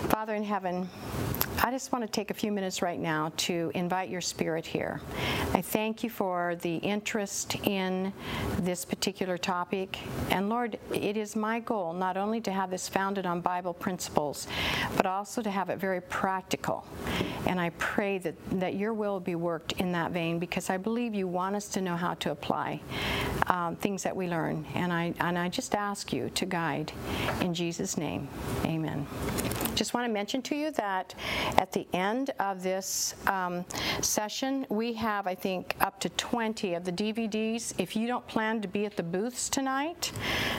Father in heaven, I just want to take a few minutes right now to invite your Spirit here. I thank you for the interest in this particular topic. And Lord, it is my goal not only to have this founded on Bible principles, but also to have it very practical. And I pray that your will be worked in that vein, because I believe you want us to know how to apply things that we learn. And I just ask you to guide in Jesus' name. Amen. Just want to mention to you that at the end of this session, we have, I think, up to 20 of the DVDs. If you don't plan to be at the booths tonight,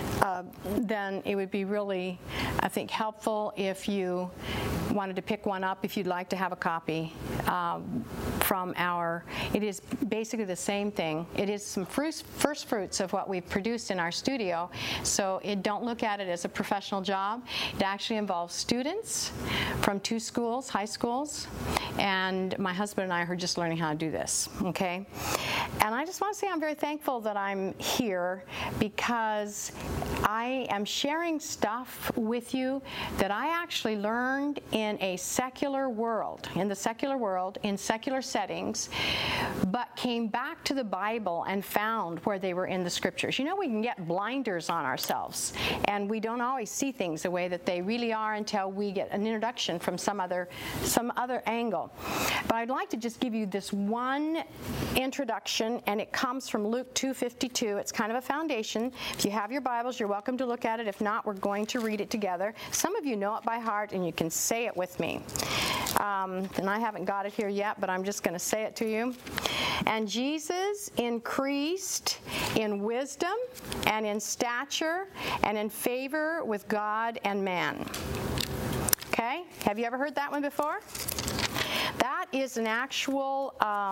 then it would be really, I think, helpful if you wanted to pick one up, if you'd like to have a copy from it is basically the same thing. It is some first fruits of what we've produced in our studio, so don't look at it as a professional job. It actually involves students from 2 schools, high schools, and my husband and I are just learning how to do this, okay? And I just want to say I'm very thankful that I'm here, because I am sharing stuff with you that I actually learned in a secular world, in secular settings, but came back to the Bible and found where they were in the scriptures. You know, we can get blinders on ourselves, and we don't always see things the way that they really are until we get an introduction from some other angle. But I'd like to just give you this one introduction, and it comes from Luke 2:52. It's kind of a foundation. If you have your Bibles, you're welcome to look at it. If not, we're going to read it together. Some of you know it by heart, and you can say it with me. And I haven't got it here yet, but I'm just going to say it to you. And Jesus increased in wisdom and in stature and in favor with God and man. Okay? Have you ever heard that one before? That is an actual,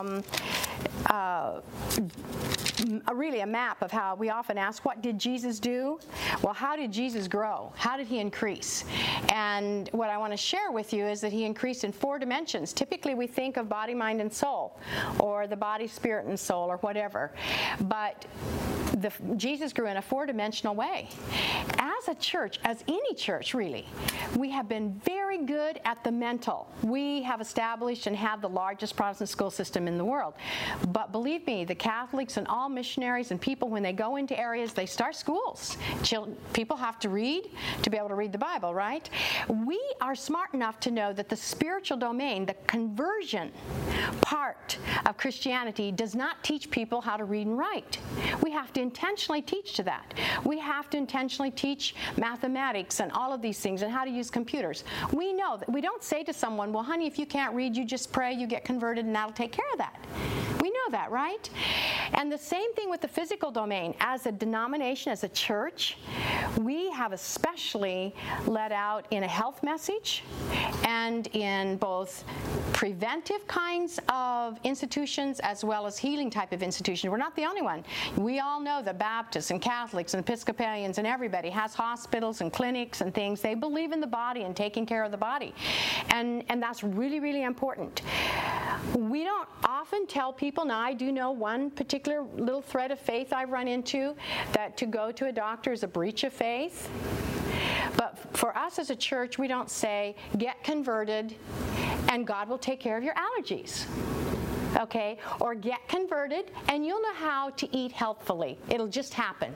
really a map of how we often ask, what did Jesus do? Well, how did Jesus grow? How did he increase? And what I want to share with you is that he increased in 4 dimensions. Typically, we think of body, mind, and soul, or the body, spirit, and soul, or whatever. But Jesus grew in a 4-dimensional way. As a church, as any church really, we have been very good at the mental. We have established and have the largest Protestant school system in the world. But believe me, the Catholics and all missionaries and people, when they go into areas, they start schools. People have to read to be able to read the Bible, right? We are smart enough to know that the spiritual domain, the conversion part of Christianity, does not teach people how to read and write. We have to intentionally teach to that. We have to intentionally teach mathematics and all of these things and how to use computers. We know that we don't say to someone, well, honey, if you can't read, you just pray, you get converted, and that'll take care of that. We know that, right? And the same thing with the physical domain. As a denomination, as a church, we have especially let out in a health message and in both preventive kinds of institutions as well as healing type of institutions. We're not the only one. We all know that Baptists and Catholics and Episcopalians and everybody has hospitals and clinics and things. They believe in the body and taking care of the body. And that's really, really important. We don't often tell people, now I do know one particular little thread of faith I've run into, that to go to a doctor is a breach of faith. But for us as a church, we don't say, get converted and God will take care of your allergies. Okay? Or get converted and you'll know how to eat healthfully. It'll just happen.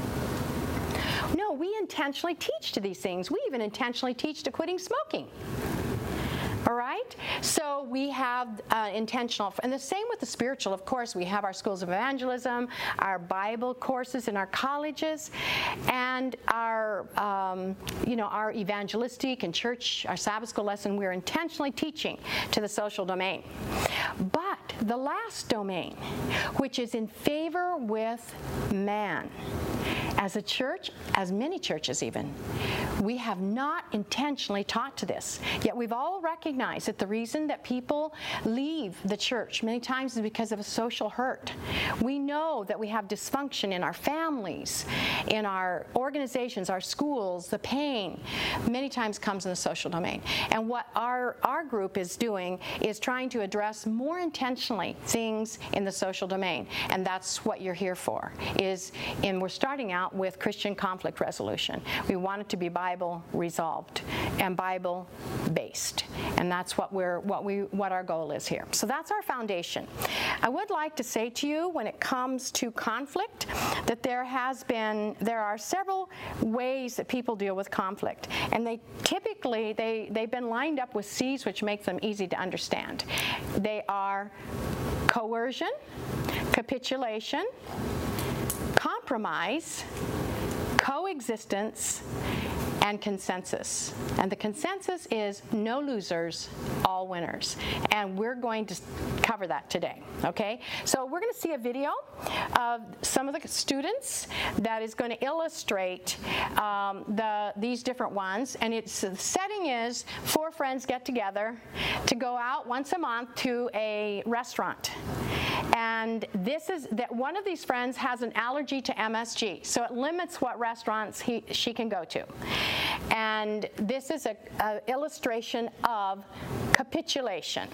No, we intentionally teach to these things. We even intentionally teach to quitting smoking. All right? So we have intentional, and the same with the spiritual. Of course, we have our schools of evangelism, our Bible courses in our colleges, and our evangelistic and church, our Sabbath school lesson. We're intentionally teaching to the social domain. But the last domain, which is in favor with man, as a church, as many churches even, we have not intentionally taught to this. Yet we've all recognized that the reason that people leave the church many times is because of a social hurt. We know that we have dysfunction in our families, in our organizations, our schools. The pain many times comes in the social domain. And what our group is doing is trying to address more intentionally things in the social domain. And that's what you're here for. And we're starting out out with Christian conflict resolution. We want it to be Bible resolved and Bible based, and that's what our goal is here. So that's our foundation. I would like to say to you, when it comes to conflict, that there are several ways that people deal with conflict, and they've been lined up with C's, which makes them easy to understand. They are coercion, capitulation, compromise, coexistence, and consensus. And the consensus is no losers, all winners. And we're going to cover that today, okay? So we're going to see a video of some of the students that is going to illustrate these different ones. And the setting is 4 friends get together to go out once a month to a restaurant. And this is that one of these friends has an allergy to MSG, so it limits what restaurants she can go to. And this is an illustration of capitulation.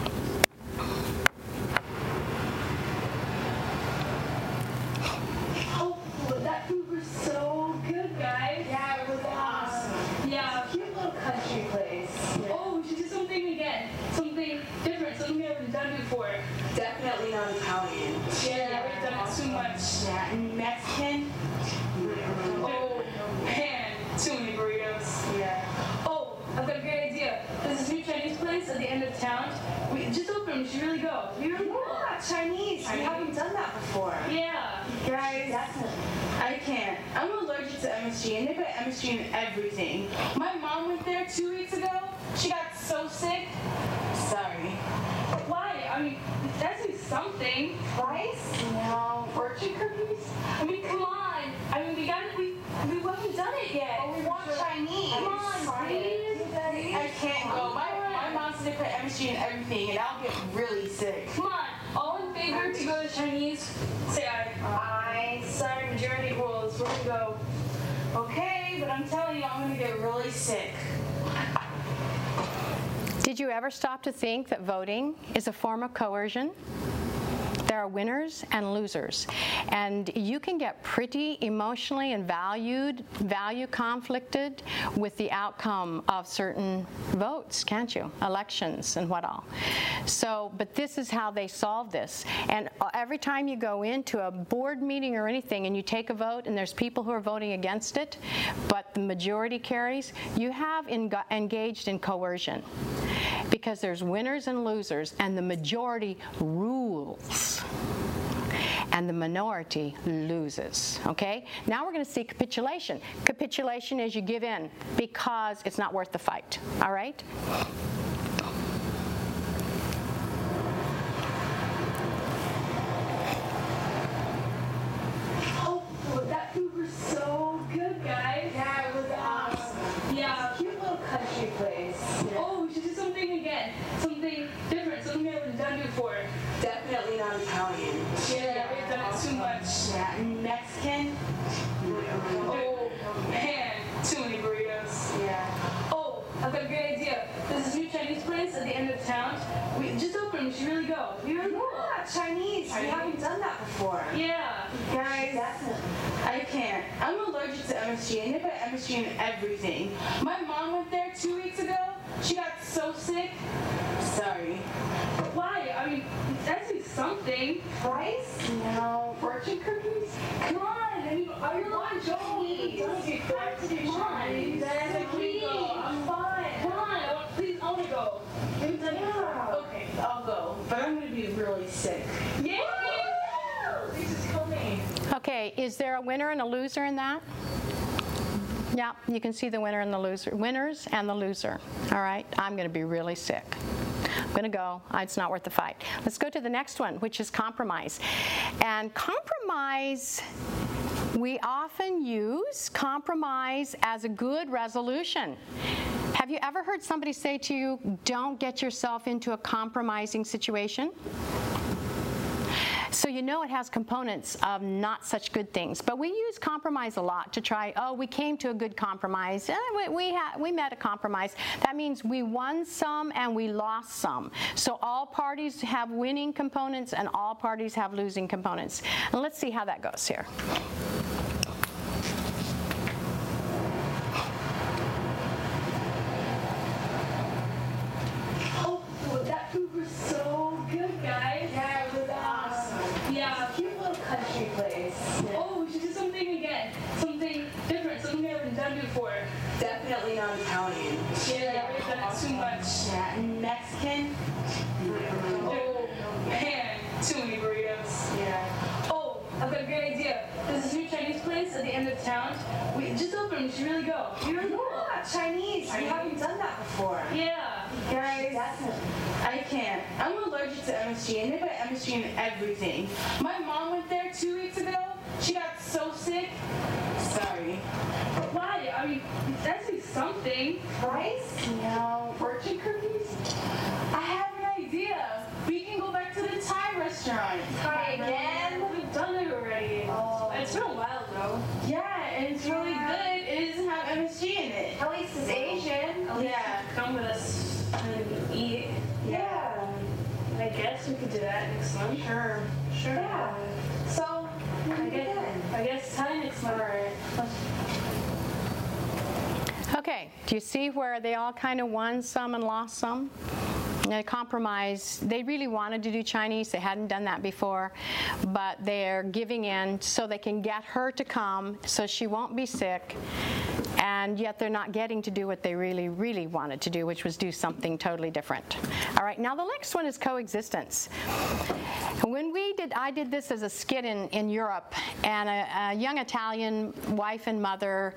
Oh, that food was so good, guys. Yeah, it was awesome. Yeah. It's a cute little country place. Yeah. Oh, we should do something again. Something different, something we haven't done before. Definitely not Italian. Yeah, we've done it too much. Yeah, and Mexican. Oh, man, too many burritos. Yeah. Oh, I've got a great idea. There's this new Chinese place at the end of town. We just opened, we should really go. We really go. Yeah, Chinese. We haven't done that before. Yeah. Guys, I can't. I'm allergic to MSG, and they put MSG in everything. My mom went there 2 weeks ago. She got so sick. Sorry. Why? I mean, that's something. Rice? No. Fortune cookies? I mean, come on. I mean, we haven't done it yet. Oh, we want Chinese. Come on, please. I can't go. My mom said they put MSG in everything, and I'll get really sick. Come on, all in favor to go to Chinese? Say aye. Aye. Sorry, majority rules. We're gonna go. Okay, but I'm telling you, I'm gonna get really sick. Did you ever stop to think that voting is a form of coercion? There are winners and losers, and you can get pretty emotionally and value conflicted with the outcome of certain votes, can't you? Elections and what all. So, but this is how they solve this. And every time you go into a board meeting or anything and you take a vote and there's people who are voting against it, but the majority carries, you have engaged in coercion. Because there's winners and losers, and the majority rules, and the minority loses, okay? Now we're going to see capitulation. Capitulation is you give in because it's not worth the fight, all right? Oh, that food was so good, guys. Yeah, it was awesome. Yeah. It's a cute little country place. Yeah. Oh, we should do something again. Something different, something we haven't done before. Definitely not Italian. Yeah, we've done it too much. Yeah, and Mexican. Oh, man, too many burritos. Yeah. Oh, I've got a great idea. There's this new Chinese place at the end of town. We just opened, we should really go. We really go. Yeah, Chinese. We haven't done that before. Yeah. Guys, I can't. I'm allergic to MSG, and they put MSG in everything. My mom went there 2 weeks ago. She got so sick. Sorry. Why? I mean, that's something. Rice? No. Fortune cookies? Come on. I mean, I want Joey. Don't get back to the Come on. Chinese. Please. I'm fine. Come on. Please, I want to go. We've done it before. Okay, I'll go. But I'm going to be really sick. Yeah. This is coming. Okay, is there a winner and a loser in that? Yeah, you can see the winner and the loser. Winners and the loser. All right, I'm going to be really sick. I'm going to go. It's not worth the fight. Let's go to the next one, which is compromise. And compromise, we often use compromise as a good resolution. Have you ever heard somebody say to you, don't get yourself into a compromising situation? So you know it has components of not such good things. But we use compromise a lot to try, we came to a good compromise. We met a compromise. That means we won some and we lost some. So all parties have winning components and all parties have losing components. And let's see how that goes here. Mexican. Oh, man. Too many burritos. Yeah. Oh, I've got a great idea. There's this new Chinese place at the end of town. We just opened. We should really go. You really go? Yeah, Chinese. We haven't done that before. Yeah. Guys, I can't. I'm allergic to MSG, and they put MSG in everything. My mom went there 2 weeks ago. She got so sick. Sorry. Why? I mean, that's be something. Rice? No. Fortune cookies? I have an idea. We can go back to the Thai restaurant. Try again? We've done it already. Oh. It's been a while though. Yeah, and it's really good. It doesn't have MSG in it. At least it's Asian. Yeah. Come with us and eat. Yeah. I guess we could do that next month. Sure. Yeah. So, I guess Thai next month. Okay, do you see where they all kind of won some and lost some? A compromise. They really wanted to do Chinese. They hadn't done that before, but they're giving in so they can get her to come so she won't be sick, and yet they're not getting to do what they really, really wanted to do, which was do something totally different. All right, now the next one is coexistence. When I did this as a skit in Europe, and a young Italian wife and mother,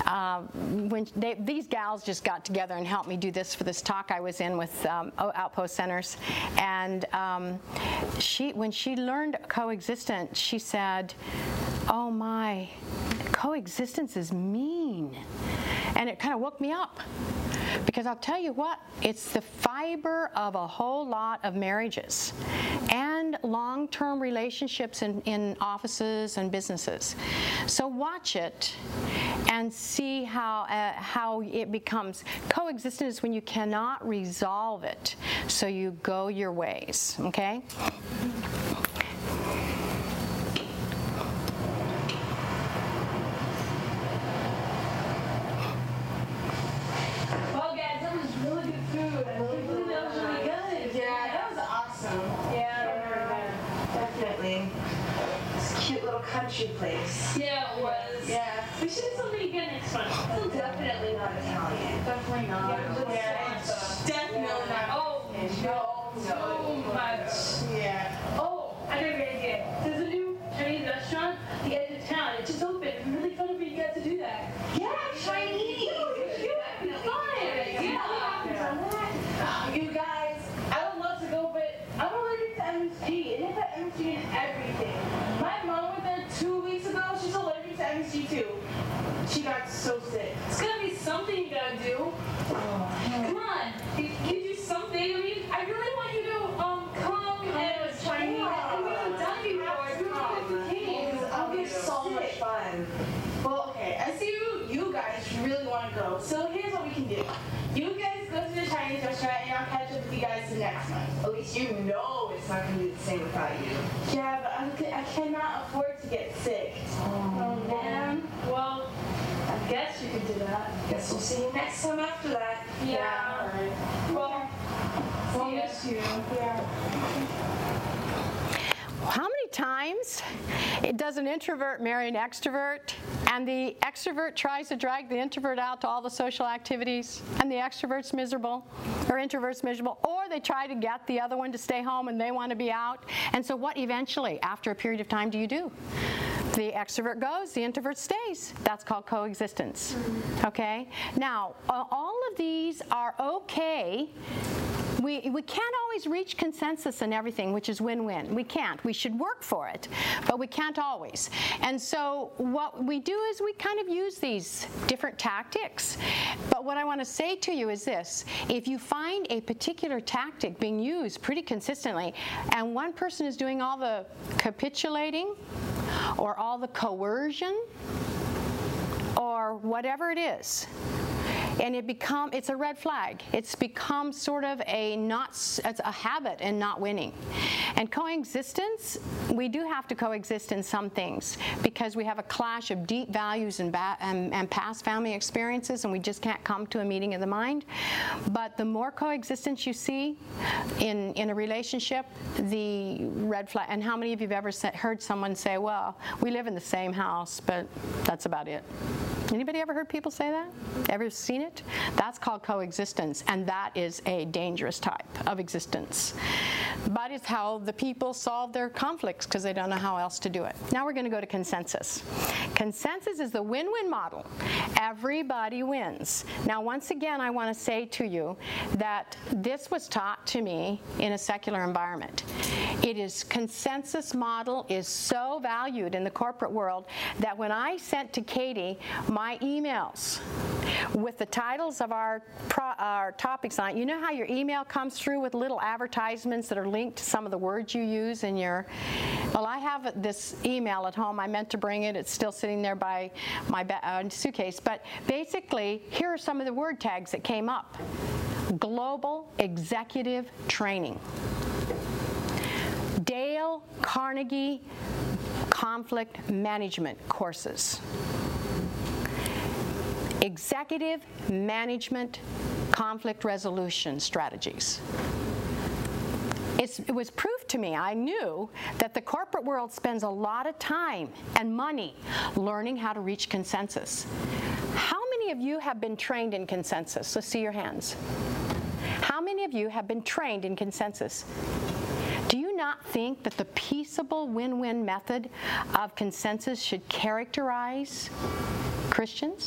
these gals just got together and helped me do this for this talk I was in with Outpost Centers, and when she learned coexistence, she said, "Oh my, coexistence is mean," and it kind of woke me up. Because I'll tell you what, it's the fiber of a whole lot of marriages and long-term relationships in offices and businesses. So watch it and see how it becomes. Coexistence is when you cannot resolve it, so you go your ways, okay? Country place. Yeah, it was. Yeah. We should do something again next month. Still definitely not Italian. Definitely not. Yeah, it's definitely not. Oh, No. so much. Yeah. Oh, I got a great idea. There's a new Chinese restaurant at the edge of town. It just opened. It'd be really fun for you guys to do that. Yeah, Chinese. You guys, I would love to go, but I'm allergic to MSG. And they put MSG in everything. My mom went there 2 weeks ago. She's allergic to MSG too. She got so sick. It's gonna be something you gotta do. Come on, you do something. I mean, I really want you to come and Chinese. And we haven't done it before. Do it if you came. It'll be so much fun. Well, okay. I see you guys really want to go. So here's what we can do. You guys go to the Chinese restaurant, and I'll catch up with you guys the next month. At least you know it's not going to be the same without you. Yeah, but I cannot afford to get sick. Oh man. Well, I guess you could do that. Guess we'll see you next time after that. Yeah. Well, see ya. Miss you. Yeah. How many times does an introvert marry an extrovert, and the extrovert tries to drag the introvert out to all the social activities, and the extrovert's miserable, or introvert's miserable, or they try to get the other one to stay home and they want to be out. And so what eventually, after a period of time, do you do? The extrovert goes, the introvert stays. That's called coexistence. Okay? Now, all of these are okay. We can't always reach consensus in everything, which is win-win. We can't. We should work for it, but we can't always. And so what we do is we kind of use these different tactics. But what I want to say to you is this. If you find a particular tactic being used pretty consistently, and one person is doing all the capitulating or all the coercion or whatever it is, and it's a red flag. It's become sort of it's a habit in not winning. And coexistence, we do have to coexist in some things because we have a clash of deep values and past family experiences, and we just can't come to a meeting of the mind. But the more coexistence you see in a relationship, the red flag. And how many of you have ever heard someone say, well, we live in the same house, but that's about it? Anybody ever heard people say that? Ever seen it? That's called coexistence, and that is a dangerous type of existence. But it's how the people solve their conflicts because they don't know how else to do it. Now we're going to go to consensus. Consensus is the win-win model. Everybody wins. Now, once again, I want to say to you that this was taught to me in a secular environment. Consensus model is so valued in the corporate world that when I sent to Katie my emails with the titles of our topics on it, you know how your email comes through with little advertisements that are linked to some of the words you use in your... Well, I have this email at home. I meant to bring it. It's still sitting there by my suitcase. But basically, here are some of the word tags that came up. Global Executive Training. Dale Carnegie Conflict Management courses. Executive Management Conflict Resolution Strategies. It was proof to me. I knew that the corporate world spends a lot of time and money learning how to reach consensus. How many of you have been trained in consensus? Let's see your hands. How many of you have been trained in consensus? Do you not think that the peaceable win-win method of consensus should characterize Christians?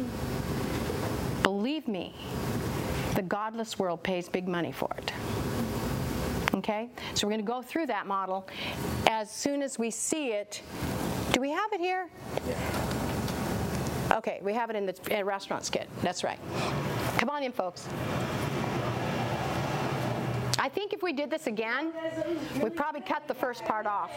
Believe me, the godless world pays big money for it. Okay? So we're going to go through that model as soon as we see it. Do we have it here? Okay, we have it in the restaurant skit. That's right. Come on in, folks. I think if we did this again, we'd probably cut the first part off.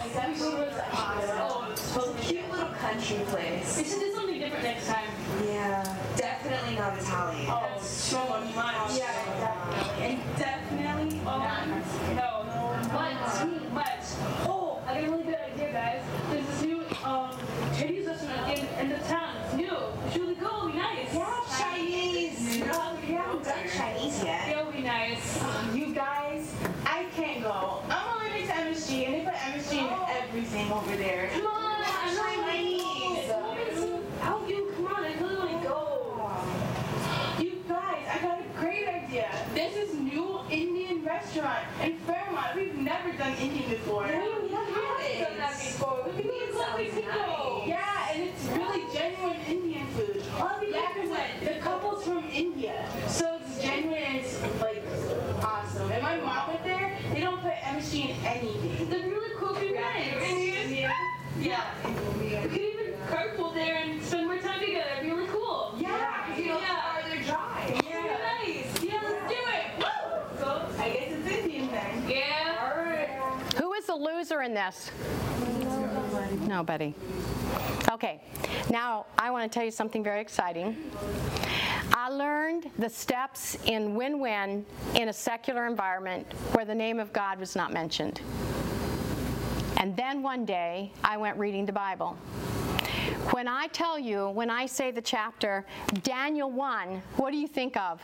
Well, cute little country place. We should do something different next time. Yeah, definitely not Italian. Oh, so much. Yeah, definitely. And definitely no. Much. Oh, I got a really good idea, guys. There's this new Chinese restaurant in the town. It's new. It's really cool. It'll be nice. Yeah, Chinese. No, we haven't done Chinese yet. It'll be nice. You guys, I can't go. I'm allergic to MSG, and they put MSG in everything over there. Come on, I'm Chinese. Help you. Come on, I really want to go. You guys, I got a great idea. There's this new Indian restaurant in Fairmont. We've never done Indian before. We haven't done that before. We can be nice. Yeah, and it's really genuine Indian food. Yeah, because the couple's from India, so it's genuine and it's like awesome. And my mom went there. They don't put MSG in anything. They're really cool people. Yeah. We could even carpool there and spend more time together. It'd be really cool. Yeah, you know, Yeah. farther drive. It'd be nice. Yeah, let's do it. Woo! So I guess it's Indian then. Yeah. All right. Who is the loser in this? Nobody. Okay, now I want to tell you something very exciting. I learned the steps in win-win in a secular environment where the name of God was not mentioned. And then one day, I went reading the Bible. When I tell you, when I say the chapter, Daniel 1, what do you think of?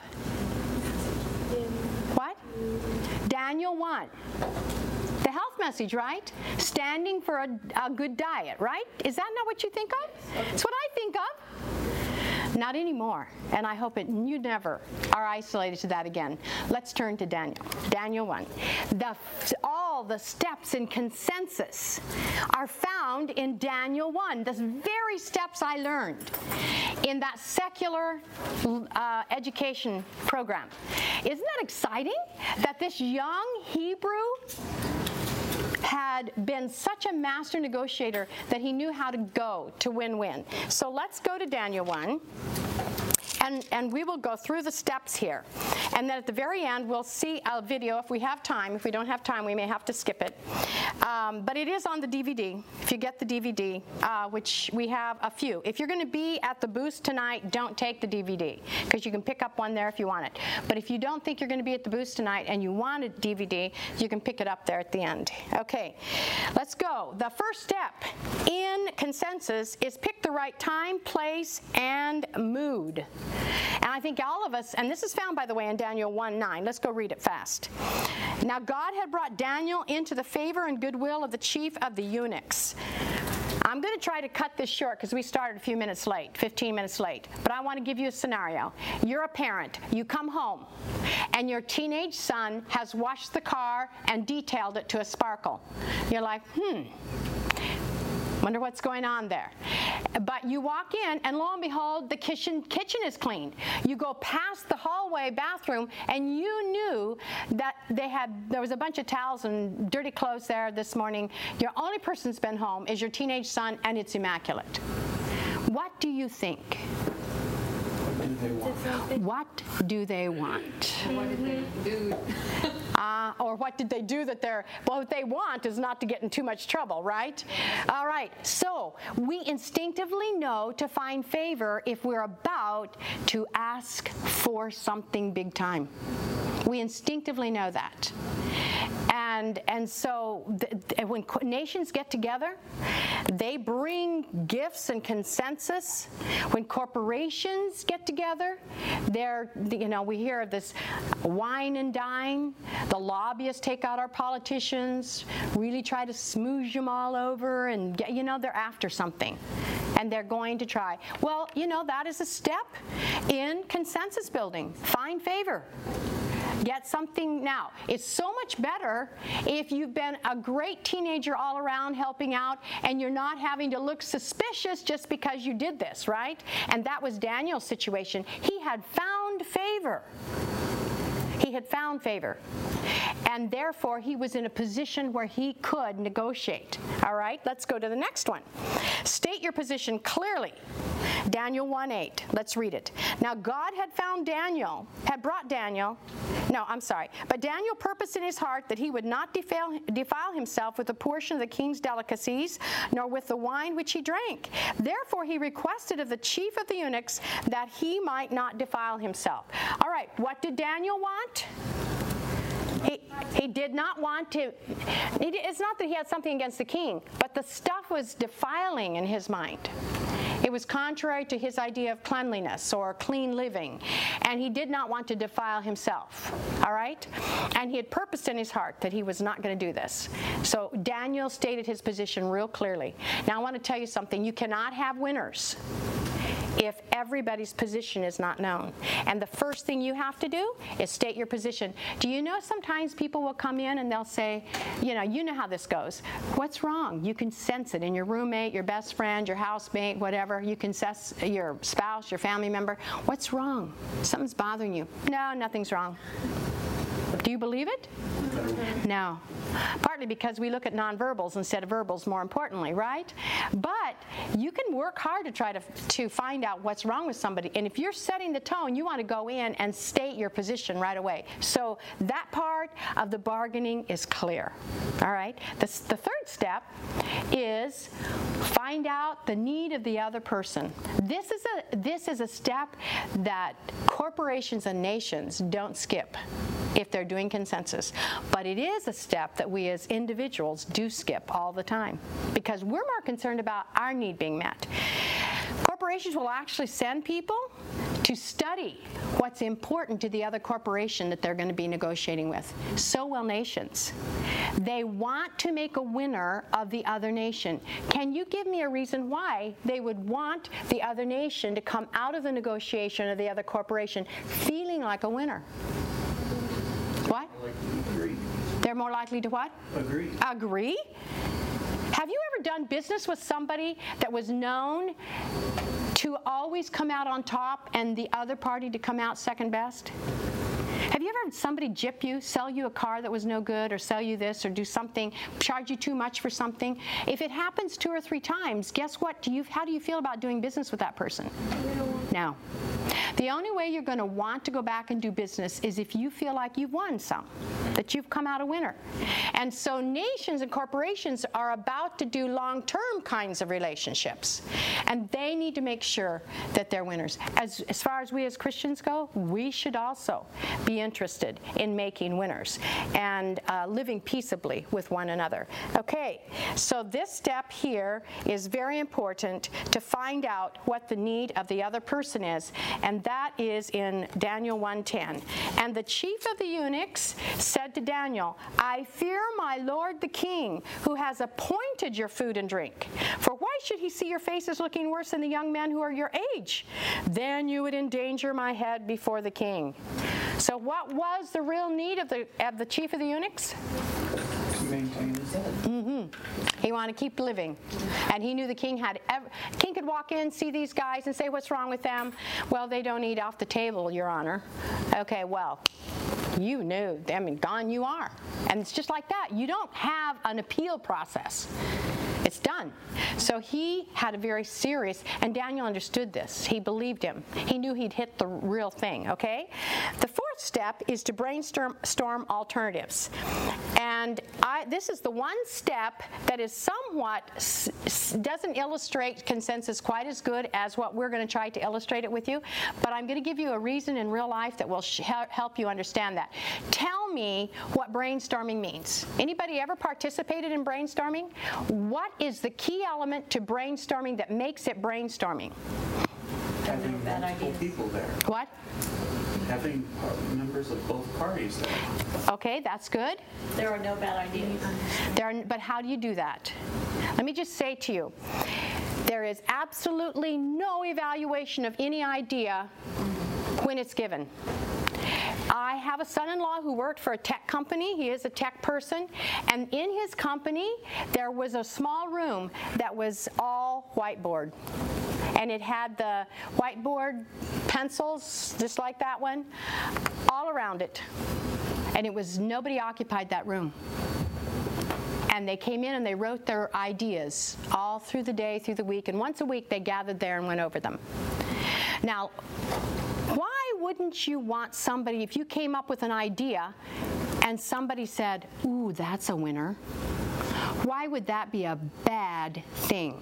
What? Daniel 1. The health message, right? Standing for a good diet, right? Is that not what you think of? It's what I think of. Not anymore. And I hope you never are isolated to that again. Let's turn to Daniel. Daniel 1. All the steps in consensus are found in Daniel 1. The very steps I learned in that secular education program. Isn't that exciting? That this young Hebrew had been such a master negotiator that he knew how to go to win-win. So let's go to Daniel 1. And we will go through the steps here. And then at the very end, we'll see a video if we have time. If we don't have time, we may have to skip it. But it is on the DVD, if you get the DVD, which we have a few. If you're going to be at the booth tonight, don't take the DVD, because you can pick up one there if you want it. But if you don't think you're going to be at the booth tonight and you want a DVD, you can pick it up there at the end. Okay, let's go. The first step in consensus is pick the right time, place, and mood. And I think all of us, and this is found, by the way, in Daniel 1:9. Let's go read it fast. Now God had brought Daniel into the favor and goodwill of the chief of the eunuchs. I'm going to try to cut this short because we started a few minutes late, 15 minutes late. But I want to give you a scenario. You're a parent. You come home, and your teenage son has washed the car and detailed it to a sparkle. You're like, wonder what's going on there. But you walk in, and lo and behold, the kitchen is clean. You go past the hallway bathroom, and you knew that there was a bunch of towels and dirty clothes there this morning. Your only person that's been home is your teenage son, and it's immaculate. What do you think? What do they want? Or what did they do that what they want is not to get in too much trouble, right? All right, so we instinctively know to find favor if we're about to ask for something big time. We instinctively know that. And so when nations get together, they bring gifts and consensus. When corporations get together, we hear of this wine and dine. The lobbyists take out our politicians, really try to smooze them all over, and they're after something. And they're going to try. Well, that is a step in consensus building. Find favor. Get something now. It's so much better if you've been a great teenager all around helping out and you're not having to look suspicious just because you did this, right? And that was Daniel's situation. He had found favor. He had found favor. And therefore, he was in a position where he could negotiate. All right, let's go to the next one. State your position clearly. Daniel 1:8. Let's read it. Now, God but Daniel purposed in his heart that he would not defile himself with a portion of the king's delicacies, nor with the wine which he drank. Therefore, he requested of the chief of the eunuchs that he might not defile himself. All right, what did Daniel want? He did not want to. It's not that he had something against the king, but the stuff was defiling in his mind. It was contrary to his idea of cleanliness or clean living, and he did not want to defile himself, all right? And he had purposed in his heart that he was not going to do this. So Daniel stated his position real clearly. Now I want to tell you something. You cannot have winners if everybody's position is not known. And the first thing you have to do is state your position. Do you know sometimes people will come in and they'll say, you know how this goes. What's wrong? You can sense it in your roommate, your best friend, your housemate, whatever. You can sense your spouse, your family member. What's wrong? Something's bothering you. No, nothing's wrong. Do you believe it? No. Partly because we look at nonverbals instead of verbals more importantly, right? But you can work hard to try to find out what's wrong with somebody. And if you're setting the tone, you want to go in and state your position right away. So that part of the bargaining is clear. All right? The third step is find out the need of the other person. This is a step that corporations and nations don't skip if they're doing consensus. But it is a step that we as individuals do skip all the time because we're more concerned about our need being met. Corporations will actually send people to study what's important to the other corporation that they're going to be negotiating with. So will nations. They want to make a winner of the other nation. Can you give me a reason why they would want the other nation to come out of the negotiation of the other corporation feeling like a winner? What? They're more likely to what? Agree. Agree? Have you ever done business with somebody that was known to always come out on top and the other party to come out second best? Have you ever had somebody gyp you, sell you a car that was no good, or sell you this, or do something, charge you too much for something? If it happens 2 or 3 times, guess what? How do you feel about doing business with that person? No. The only way you're going to want to go back and do business is if you feel like you've won some, that you've come out a winner. And so nations and corporations are about to do long-term kinds of relationships, and they need to make sure that they're winners. As far as we as Christians go, we should also be interested in making winners and living peaceably with one another. Okay, so this step here is very important to find out what the need of the other person is and that is in Daniel 1:10. And the chief of the eunuchs said to Daniel, I fear my lord the king, who has appointed your food and drink. For why should he see your faces looking worse than the young men who are your age? Then you would endanger my head before the king. So what was the real need of the chief of the eunuchs? To maintain his head. He wanted to keep living. And he knew the king could walk in, see these guys, and say, what's wrong with them? Well, they don't eat off the table, Your Honor. Okay, well, you knew. I mean, gone you are. And it's just like that. You don't have an appeal process. It's done. So he had a very serious, and Daniel understood this. He believed him. He knew he'd hit the real thing, okay? The fourth step is to brainstorm alternatives. And this is the one step that is somewhat, doesn't illustrate consensus quite as good as what we're going to try to illustrate it with you, but I'm going to give you a reason in real life that will help you understand that. Tell me what brainstorming means. Anybody ever participated in brainstorming? What is the key element to brainstorming that makes it brainstorming? Having multiple people there. What? Having members of both parties there. Okay, that's good. There are no bad ideas. But how do you do that? Let me just say to you, there is absolutely no evaluation of any idea when it's given. I have a son-in-law who worked for a tech company. He is a tech person. And in his company, there was a small room that was all whiteboard. And it had the whiteboard pencils, just like that one, all around it. And it was, nobody occupied that room. And they came in and they wrote their ideas all through the day, through the week. And once a week, they gathered there and went over them. Now, why wouldn't you want somebody, if you came up with an idea and somebody said, ooh, that's a winner, why would that be a bad thing?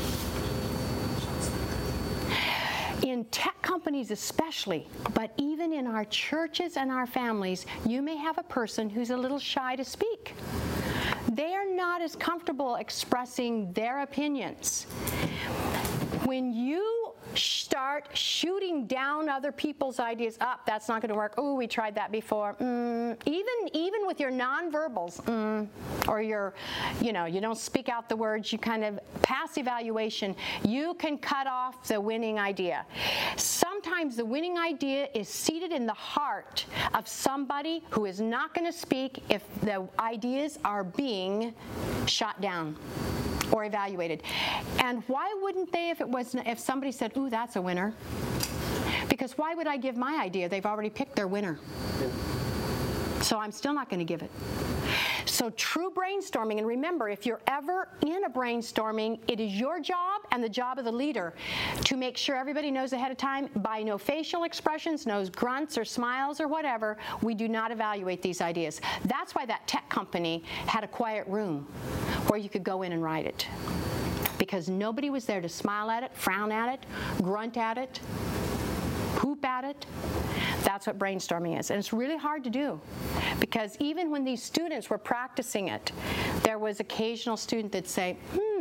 In tech companies especially, but even in our churches and our families, you may have a person who's a little shy to speak. They are not as comfortable expressing their opinions. When you start shooting down other people's ideas, that's not going to work. Oh, we tried that before. Even with your nonverbals, or your, you don't speak out the words, you kind of pass evaluation, you can cut off the winning idea. Sometimes the winning idea is seated in the heart of somebody who is not going to speak if the ideas are being shot down or evaluated. And why wouldn't they if somebody said, ooh, that's a winner? Because why would I give my idea? They've already picked their winner. So I'm still not going to give it. So true brainstorming, and remember, if you're ever in a brainstorming, it is your job and the job of the leader to make sure everybody knows ahead of time, by no facial expressions, no grunts or smiles or whatever, we do not evaluate these ideas. That's why that tech company had a quiet room where you could go in and write it. Because nobody was there to smile at it, frown at it, grunt at it, poop at it. That's what brainstorming is. And it's really hard to do, because even when these students were practicing it, there was occasional student that'd say,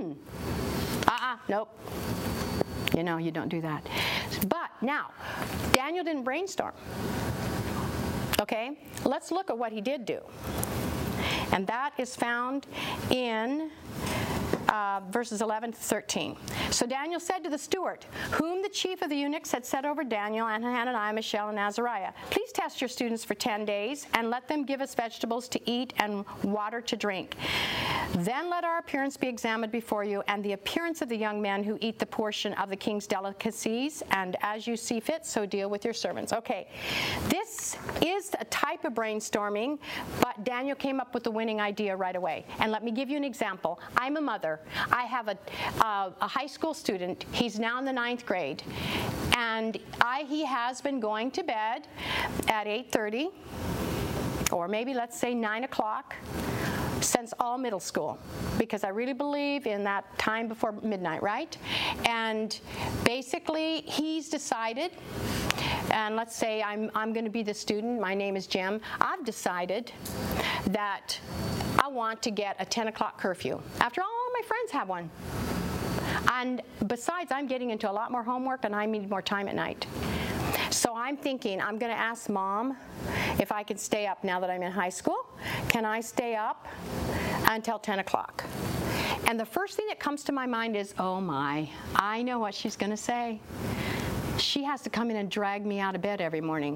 nope. You don't do that. But now, Daniel didn't brainstorm. Okay? Let's look at what he did do. And that is found in verses 11 to 13. So Daniel said to the steward, whom the chief of the eunuchs had set over Daniel and Hananiah, Mishael, and Azariah, please test your students for 10 days and let them give us vegetables to eat and water to drink. Then let our appearance be examined before you, and the appearance of the young men who eat the portion of the king's delicacies, and as you see fit, so deal with your servants. Okay, this is a type of brainstorming, but Daniel came up with the winning idea right away. And let me give you an example. I'm a mother. I have a high school student. He's now in the 9th grade. And he has been going to bed at 8:30, or maybe let's say 9 o'clock, since all middle school, because I really believe in that time before midnight, right? And basically, he's decided, and let's say I'm going to be the student, my name is Jim, I've decided that I want to get a 10 o'clock curfew. After all my friends have one. And besides, I'm getting into a lot more homework and I need more time at night. So I'm thinking, I'm going to ask Mom if I can stay up now that I'm in high school. Can I stay up until 10 o'clock? And the first thing that comes to my mind is, oh my, I know what she's going to say. She has to come in and drag me out of bed every morning.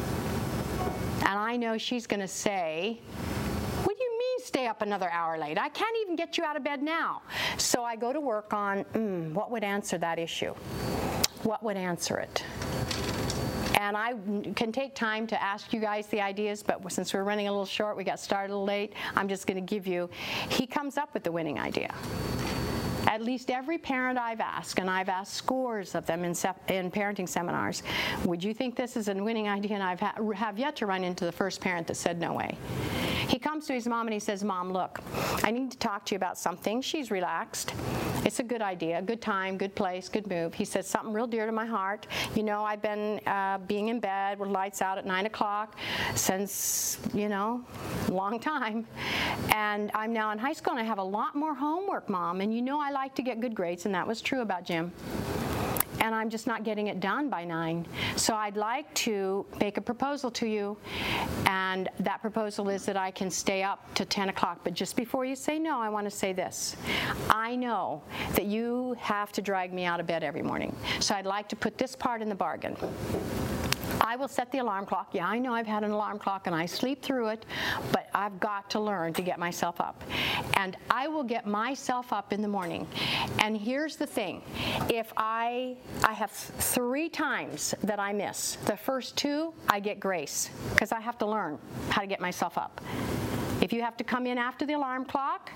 And I know she's going to say, what do you mean stay up another hour late? I can't even get you out of bed now. So I go to work on, what would answer that issue? What would answer it? And I can take time to ask you guys the ideas, but since we're running a little short, we got started a little late, I'm just going to give you, he comes up with the winning idea. At least every parent I've asked, and I've asked scores of them in parenting seminars, would you think this is a winning idea? And I have yet to run into the first parent that said no way. He comes to his mom and he says, Mom, look, I need to talk to you about something. She's relaxed. It's a good idea, good time, good place, good move. He says, something real dear to my heart. You know, I've been being in bed with lights out at 9 o'clock since, a long time. And I'm now in high school and I have a lot more homework, Mom. And I like to get good grades, and that was true about Jim. And I'm just not getting it done by 9. So I'd like to make a proposal to you, and that proposal is that I can stay up to 10 o'clock. But just before you say no, I want to say this. I know that you have to drag me out of bed every morning. So I'd like to put this part in the bargain. I will set the alarm clock. Yeah, I know I've had an alarm clock and I sleep through it, but I've got to learn to get myself up. And I will get myself up in the morning. And here's the thing. If I have 3 times that I miss. The first 2, I get grace because I have to learn how to get myself up. If you have to come in after the alarm clock,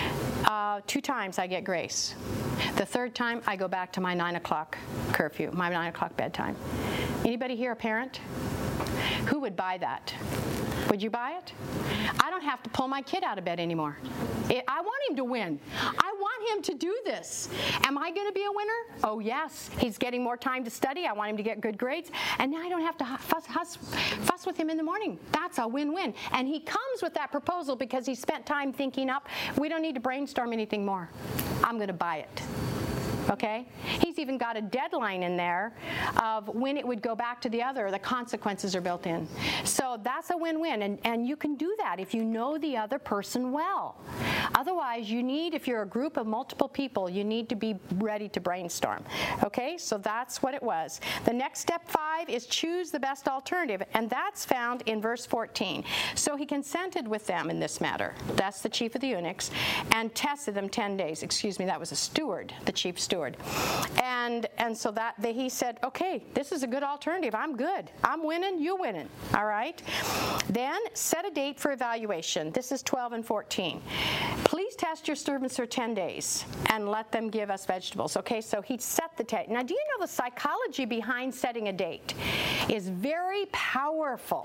2 times I get grace. The 3rd time, I go back to my 9 o'clock curfew, my 9 o'clock bedtime. Anybody here a parent? Who would buy that? Would you buy it? I don't have to pull my kid out of bed anymore. I want him to win. I want him to do this. Am I going to be a winner? Oh, yes. He's getting more time to study. I want him to get good grades. And now I don't have to fuss with him in the morning. That's a win-win. And he comes with that proposal because he spent time thinking up. We don't need to brainstorm anything more. I'm going to buy it. Okay? He's even got a deadline in there of when it would go back to the other. The consequences are built in. So that's a win-win. And you can do that if you know the other person well. Otherwise, if you're a group of multiple people, you need to be ready to brainstorm. Okay? So that's what it was. The next step 5 is choose the best alternative. And that's found in verse 14. So he consented with them in this matter. That's the chief of the eunuchs. And tested them 10 days. Excuse me, that was a steward, the chief steward. And so he said, okay, this is a good alternative. I'm good. I'm winning. You winning. All right. Then set a date for evaluation. This is 12 and 14. Please test your servants for 10 days and let them give us vegetables. Okay, so he set the date. Now, do you know the psychology behind setting a date is very powerful?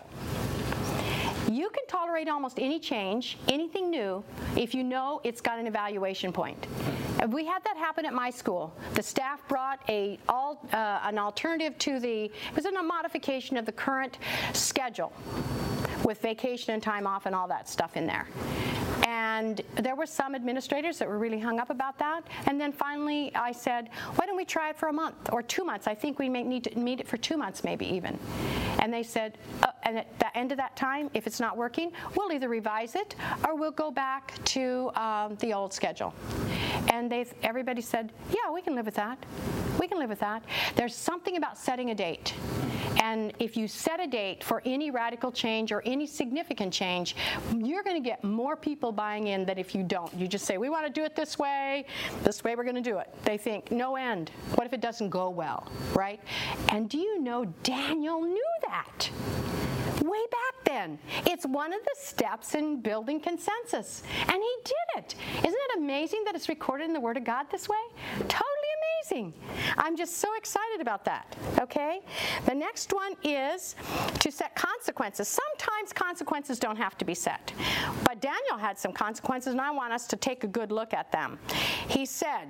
You can tolerate almost any change, anything new, if you know it's got an evaluation point. We had that happen at my school. The staff brought an alternative to it was a modification of the current schedule with vacation and time off and all that stuff in there. And there were some administrators that were really hung up about that. And then finally I said, why don't we try it for a month or 2 months? I think we may need to meet it for 2 months maybe even. And they said, and at the end of that time, if it's not working, we'll either revise it or we'll go back to the old schedule. And everybody said, yeah, we can live with that. We can live with that. There's something about setting a date. And if you set a date for any radical change or any significant change, you're going to get more people buying in than if you don't. You just say, we want to do it this way we're going to do it. They think, no end. What if it doesn't go well, right? And do you know Daniel knew that? Way back then. It's one of the steps in building consensus. And he did it. Isn't it amazing that it's recorded in the Word of God this way? Totally amazing. I'm just so excited about that. Okay? The next one is to set consequences. Sometimes consequences don't have to be set. But Daniel had some consequences, and I want us to take a good look at them. He said,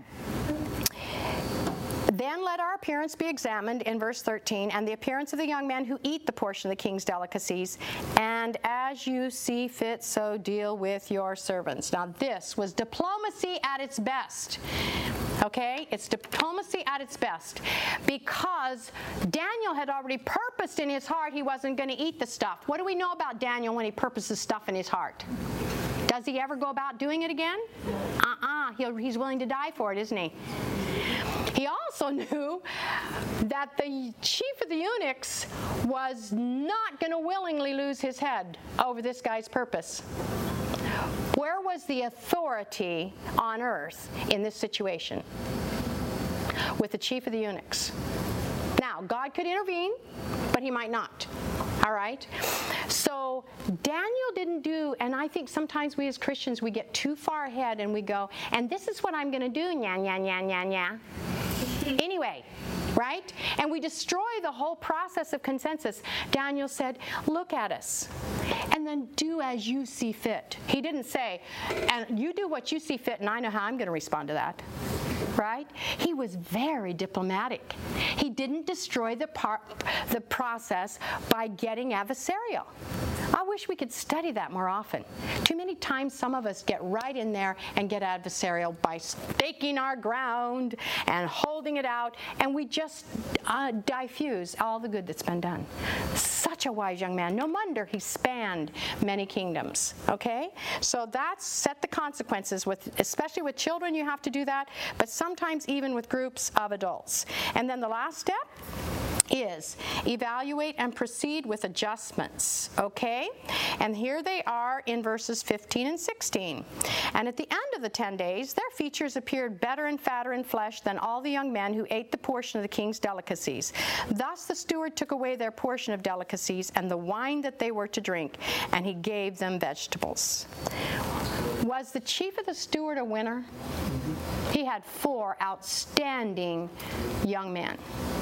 then let our appearance be examined in verse 13, and the appearance of the young men who eat the portion of the king's delicacies, and as you see fit, so deal with your servants. Now this was diplomacy at its best. Okay? It's diplomacy at its best. Because Daniel had already purposed in his heart he wasn't going to eat the stuff. What do we know about Daniel when he purposes stuff in his heart? Does he ever go about doing it again? He's willing to die for it, isn't he? He also knew that the chief of the eunuchs was not going to willingly lose his head over this guy's purpose. Where was the authority on earth in this situation? With the chief of the eunuchs. Now, God could intervene, but he might not. All right? So Daniel didn't do, and I think sometimes we as Christians, we get too far ahead and we go, and this is what I'm going to do, nya. Anyway, right? And we destroy the whole process of consensus. Daniel said, look at us, and then do as you see fit. He didn't say, and you do what you see fit, and I know how I'm going to respond to that. Right? He was very diplomatic. He didn't destroy the process by getting adversarial. I wish we could study that more often. Too many times some of us get right in there and get adversarial by staking our ground and holding it out, and we just diffuse all the good that's been done. Such a wise young man. No wonder he spanned many kingdoms. Okay? So that's set the consequences, especially with children you have to do that, but sometimes even with groups of adults. And then the last step is evaluate and proceed with adjustments, okay? And here they are in verses 15 and 16. And at the end of the 10 days, their features appeared better and fatter in flesh than all the young men who ate the portion of the king's delicacies. Thus the steward took away their portion of delicacies and the wine that they were to drink, and he gave them vegetables. Was the chief of the steward a winner? He had 4 outstanding young men.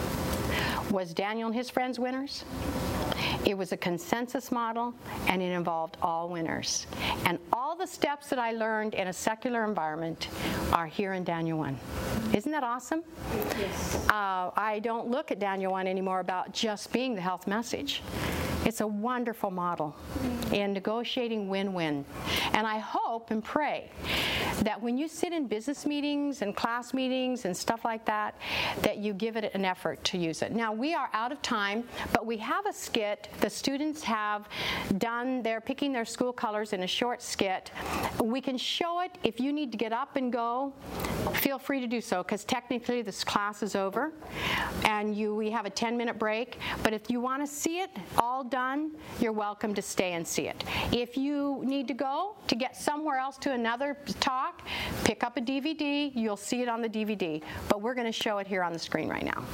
Was Daniel and his friends winners? It was a consensus model, and it involved all winners. And all the steps that I learned in a secular environment are here in Daniel 1. Isn't that awesome? Yes. I don't look at Daniel 1 anymore about just being the health message. It's a wonderful model in negotiating win-win. And I hope and pray that when you sit in business meetings and class meetings and stuff like that, that you give it an effort to use it. Now, we are out of time, but we have a skit. The students have done, they're picking their school colors in a short skit. We can show it. If you need to get up and go, feel free to do so, because technically this class is over, and we have a 10-minute break. But if you want to see it all done, you're welcome to stay and see it. If you need to go to get somewhere else to another talk, pick up a DVD. You'll see it on the DVD. But we're going to show it here on the screen right now.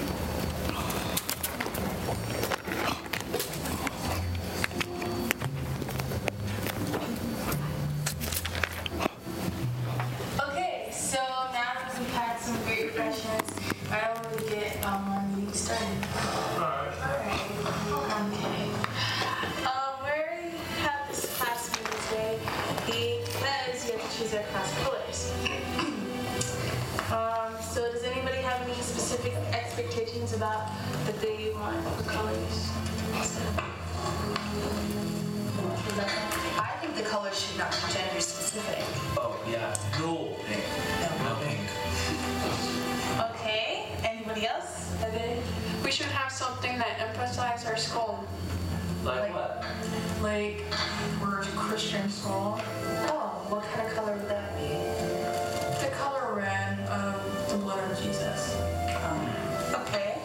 Okay, so now that we've had some great refreshments, I don't want to get our meeting started. Alright. Okay. We already have this class meeting today because you have to choose our class colors. So does anybody have any specific expectations about that they want the colors? I think the colors should not be gender specific. Oh, yeah. No pink. No pink. Okay, anybody else? We should have something that emphasizes our school. Like what? Like, we're a Christian school. Oh, what kind of color would that be? The color red of the blood of Jesus. Okay.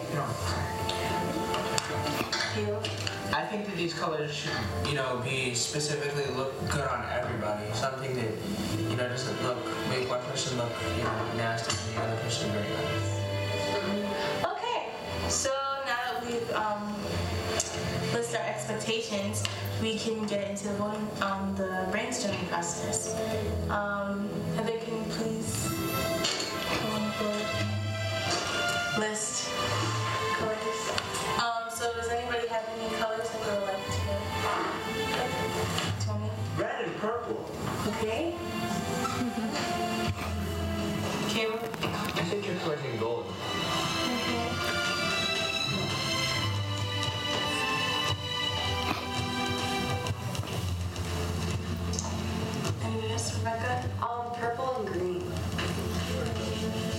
I think that these colors should, be specifically look good on everybody. Something that, doesn't make one person look, nasty and the other person very nice. Okay, so now that we've listed our expectations, we can get into the voting on the brainstorming process. Heather, can you please go on the board? List colors. So does anybody have any colors that they would like to? Tony? Red and purple. Okay. Caleb? I think you're collecting gold. Anybody else? Rebecca? Purple and green.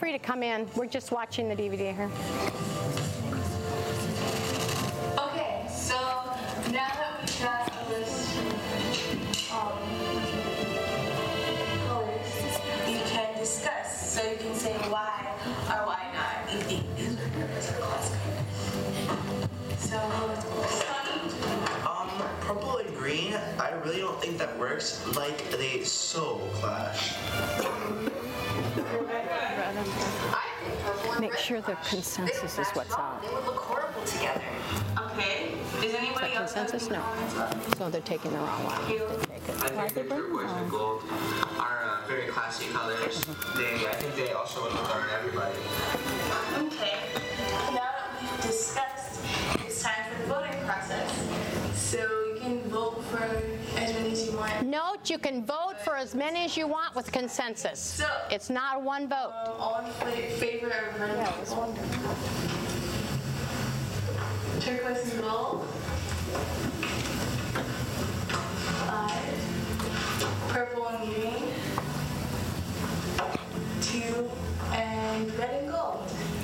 free to come in. We're just watching the DVD here. Okay, so now that we've got a list of colors, you can discuss. So you can say why or why not you think these are class colors. So, purple and green, I really don't think that works. Like, they so clash. Make sure the consensus is what's out. They would look horrible together. okay. Is anybody else have Consensus? any No. comments about this? So they're taking the wrong one. I think the turquoise and gold are very classy colors. I think they also look good on everybody. Okay. Now that we've discussed, it's time for the voting process. So you can vote for as many as you want. Note, you can vote for as many as you want with consensus. It's not a one vote. All in favor of running turquoise and gold. 5. Purple and green. 2. And red and gold.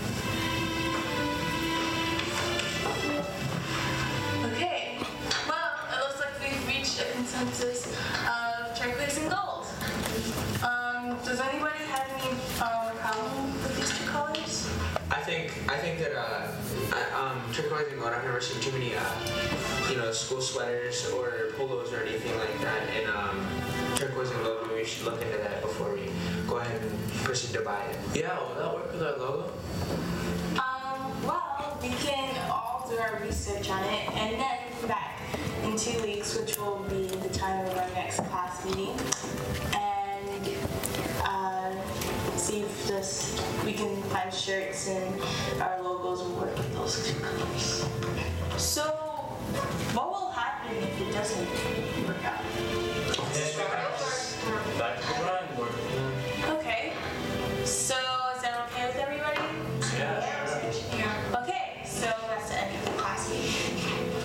Okay. Well, it looks like we've reached a consensus of turquoise and gold. Does anybody have any problem with these two colors? I think that turquoise and gold. I've never seen too many school sweaters or polos or anything like that. And turquoise and gold. Maybe we should look into that before we go ahead and proceed to buy it. Yeah, will that work with our logo? Well, we can all do our research on it and then come back in 2 weeks, which will be the time of our next class meeting, and see if we can find shirts and our logos will work with those two colors. So, what will happen if it doesn't work out? Back to the drawing board. Okay. So, is that okay with everybody? Yeah. Okay, so that's the end of the class meeting.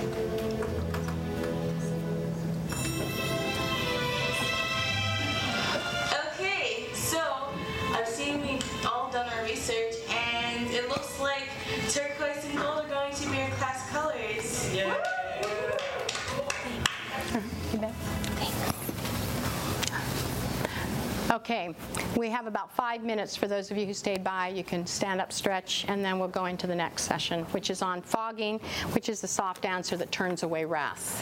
Okay, so I've seen we've all done our research, and it looks like turquoise and gold are going to be our class colors. Yeah. Okay, we have about 5 minutes for those of you who stayed by. You can stand up, stretch, and then we'll go into the next session, which is on fogging, which is the soft answer that turns away wrath.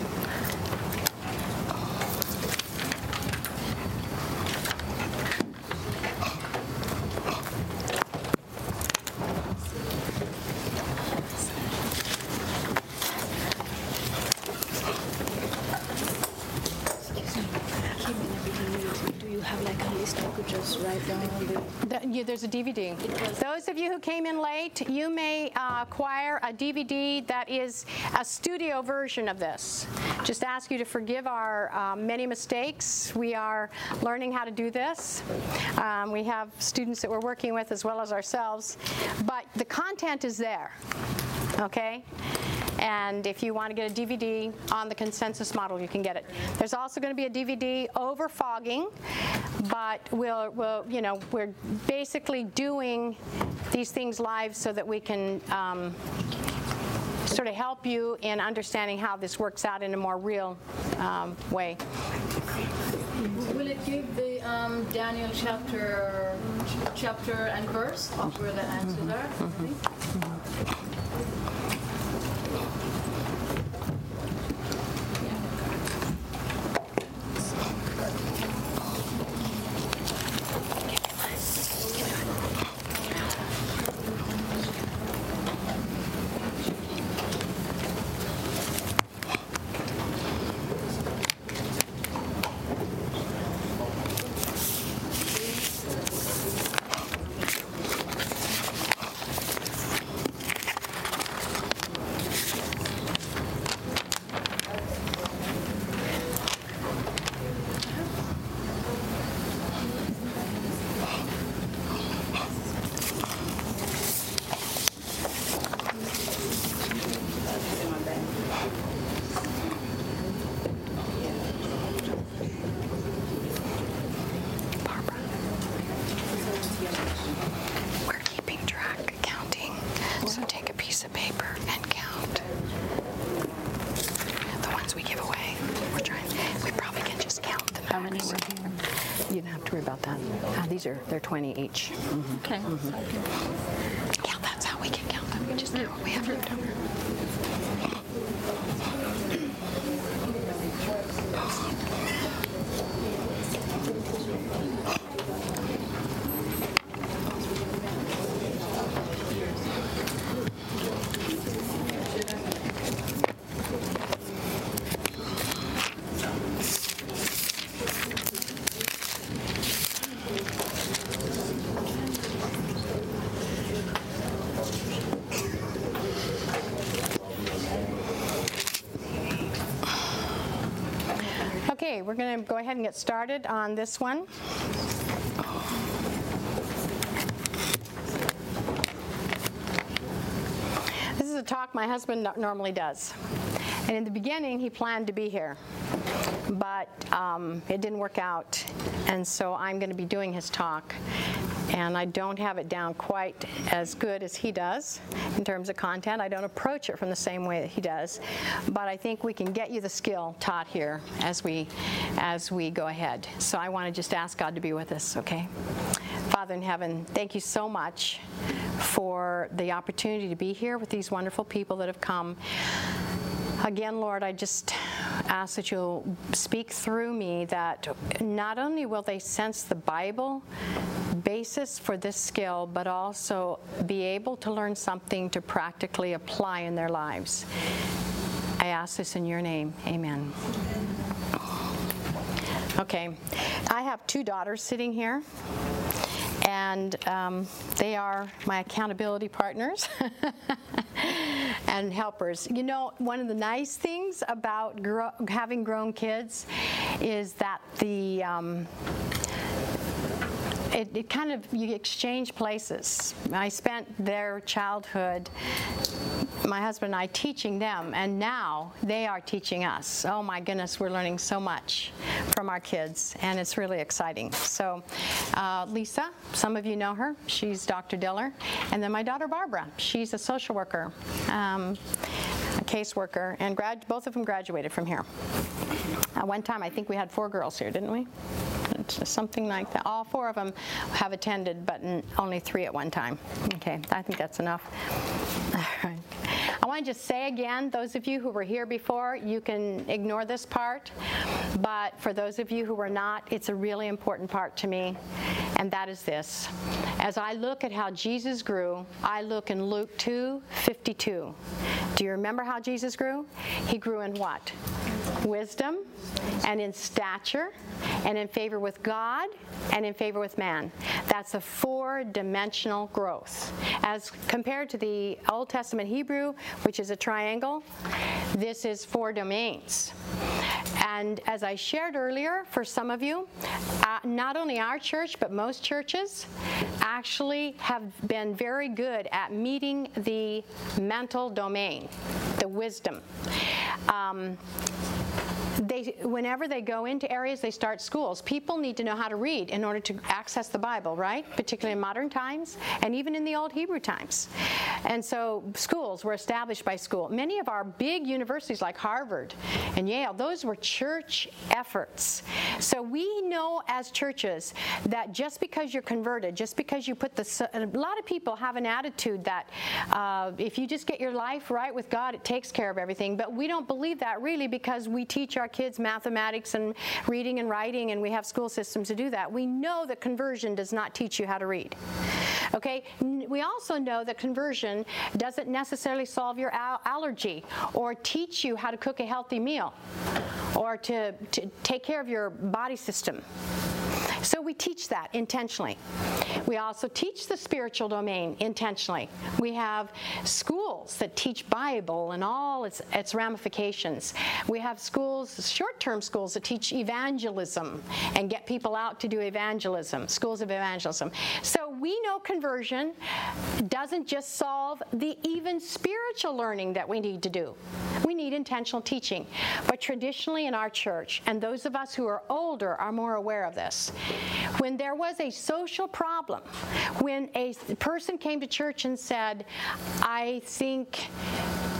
There's a DVD. Those of you who came in late, you may acquire a DVD that is a studio version of this. Just ask you to forgive our many mistakes. We are learning how to do this. We have students that we're working with as well as ourselves, but the content is there, okay? And if you want to get a DVD on the consensus model, you can get it. There's also going to be a DVD over fogging, but we're basically doing these things live so that we can sort of help you in understanding how this works out in a more real way. Will it give the Daniel chapter and verse of where the answers are? you don't have to worry about that. They're 20 each. Okay. Yeah, that's how we can count them. We just count what we have left over. Okay, we're going to go ahead and get started on this one. This is a talk my husband normally does. And in the beginning, he planned to be here, but it didn't work out. And so I'm going to be doing his talk. And I don't have it down quite as good as he does in terms of content. I don't approach it from the same way that he does. But I think we can get you the skill taught here as we go ahead. So I want to just ask God to be with us, okay? Father in heaven, thank you so much for the opportunity to be here with these wonderful people that have come. Again, Lord, I just ask that you'll speak through me, that not only will they sense the Bible basis for this skill, but also be able to learn something to practically apply in their lives. I ask this in your name. Amen. Okay, I have 2 daughters sitting here. And they are my accountability partners and helpers. You know, one of the nice things about having grown kids is that it kind of, you exchange places. I spent their childhood, my husband and I, teaching them, and now they are teaching us. Oh my goodness, we're learning so much from our kids, and it's really exciting. So Lisa, some of you know her. She's Dr. Diller. And then my daughter Barbara, she's a social worker, a caseworker, and both of them graduated from here. One time I think we had 4 girls here, didn't we? Something like that. All 4 of them have attended, but only 3 at one time. Okay, I think that's enough. All right. I want to just say again, those of you who were here before, you can ignore this part. But for those of you who were not, it's a really important part to me, and that is this. As I look at how Jesus grew, I look in Luke 2:52. Do you remember how Jesus grew? He grew in what? Wisdom, and in stature, and in favor with God, and in favor with man. That's a 4-dimensional growth. As compared to the Old Testament Hebrew, which is a triangle, this is 4 domains. And as I shared earlier, for some of you, not only our church, but most churches actually have been very good at meeting the mental domain, the wisdom. Whenever they go into areas, they start schools. People need to know how to read in order to access the Bible, right? Particularly in modern times and even in the old Hebrew times. And so schools were established by school. Many of our big universities like Harvard and Yale, those were church efforts. So we know as churches that just because you're converted, just because you put a lot of people have an attitude that if you just get your life right with God, it takes care of everything. But we don't believe that really, because we teach our kids mathematics and reading and writing, and we have school systems to do that. We know that conversion does not teach you how to read. Okay? We also know that conversion doesn't necessarily solve your allergy or teach you how to cook a healthy meal or to take care of your body system. So we teach that intentionally. We also teach the spiritual domain intentionally. We have schools that teach Bible and all its ramifications. We have schools, short-term schools, that teach evangelism and get people out to do evangelism, schools of evangelism. So we know conversion doesn't just solve the even spiritual learning that we need to do. We need intentional teaching. But traditionally in our church, and those of us who are older are more aware of this, when there was a social problem, when a person came to church and said, I think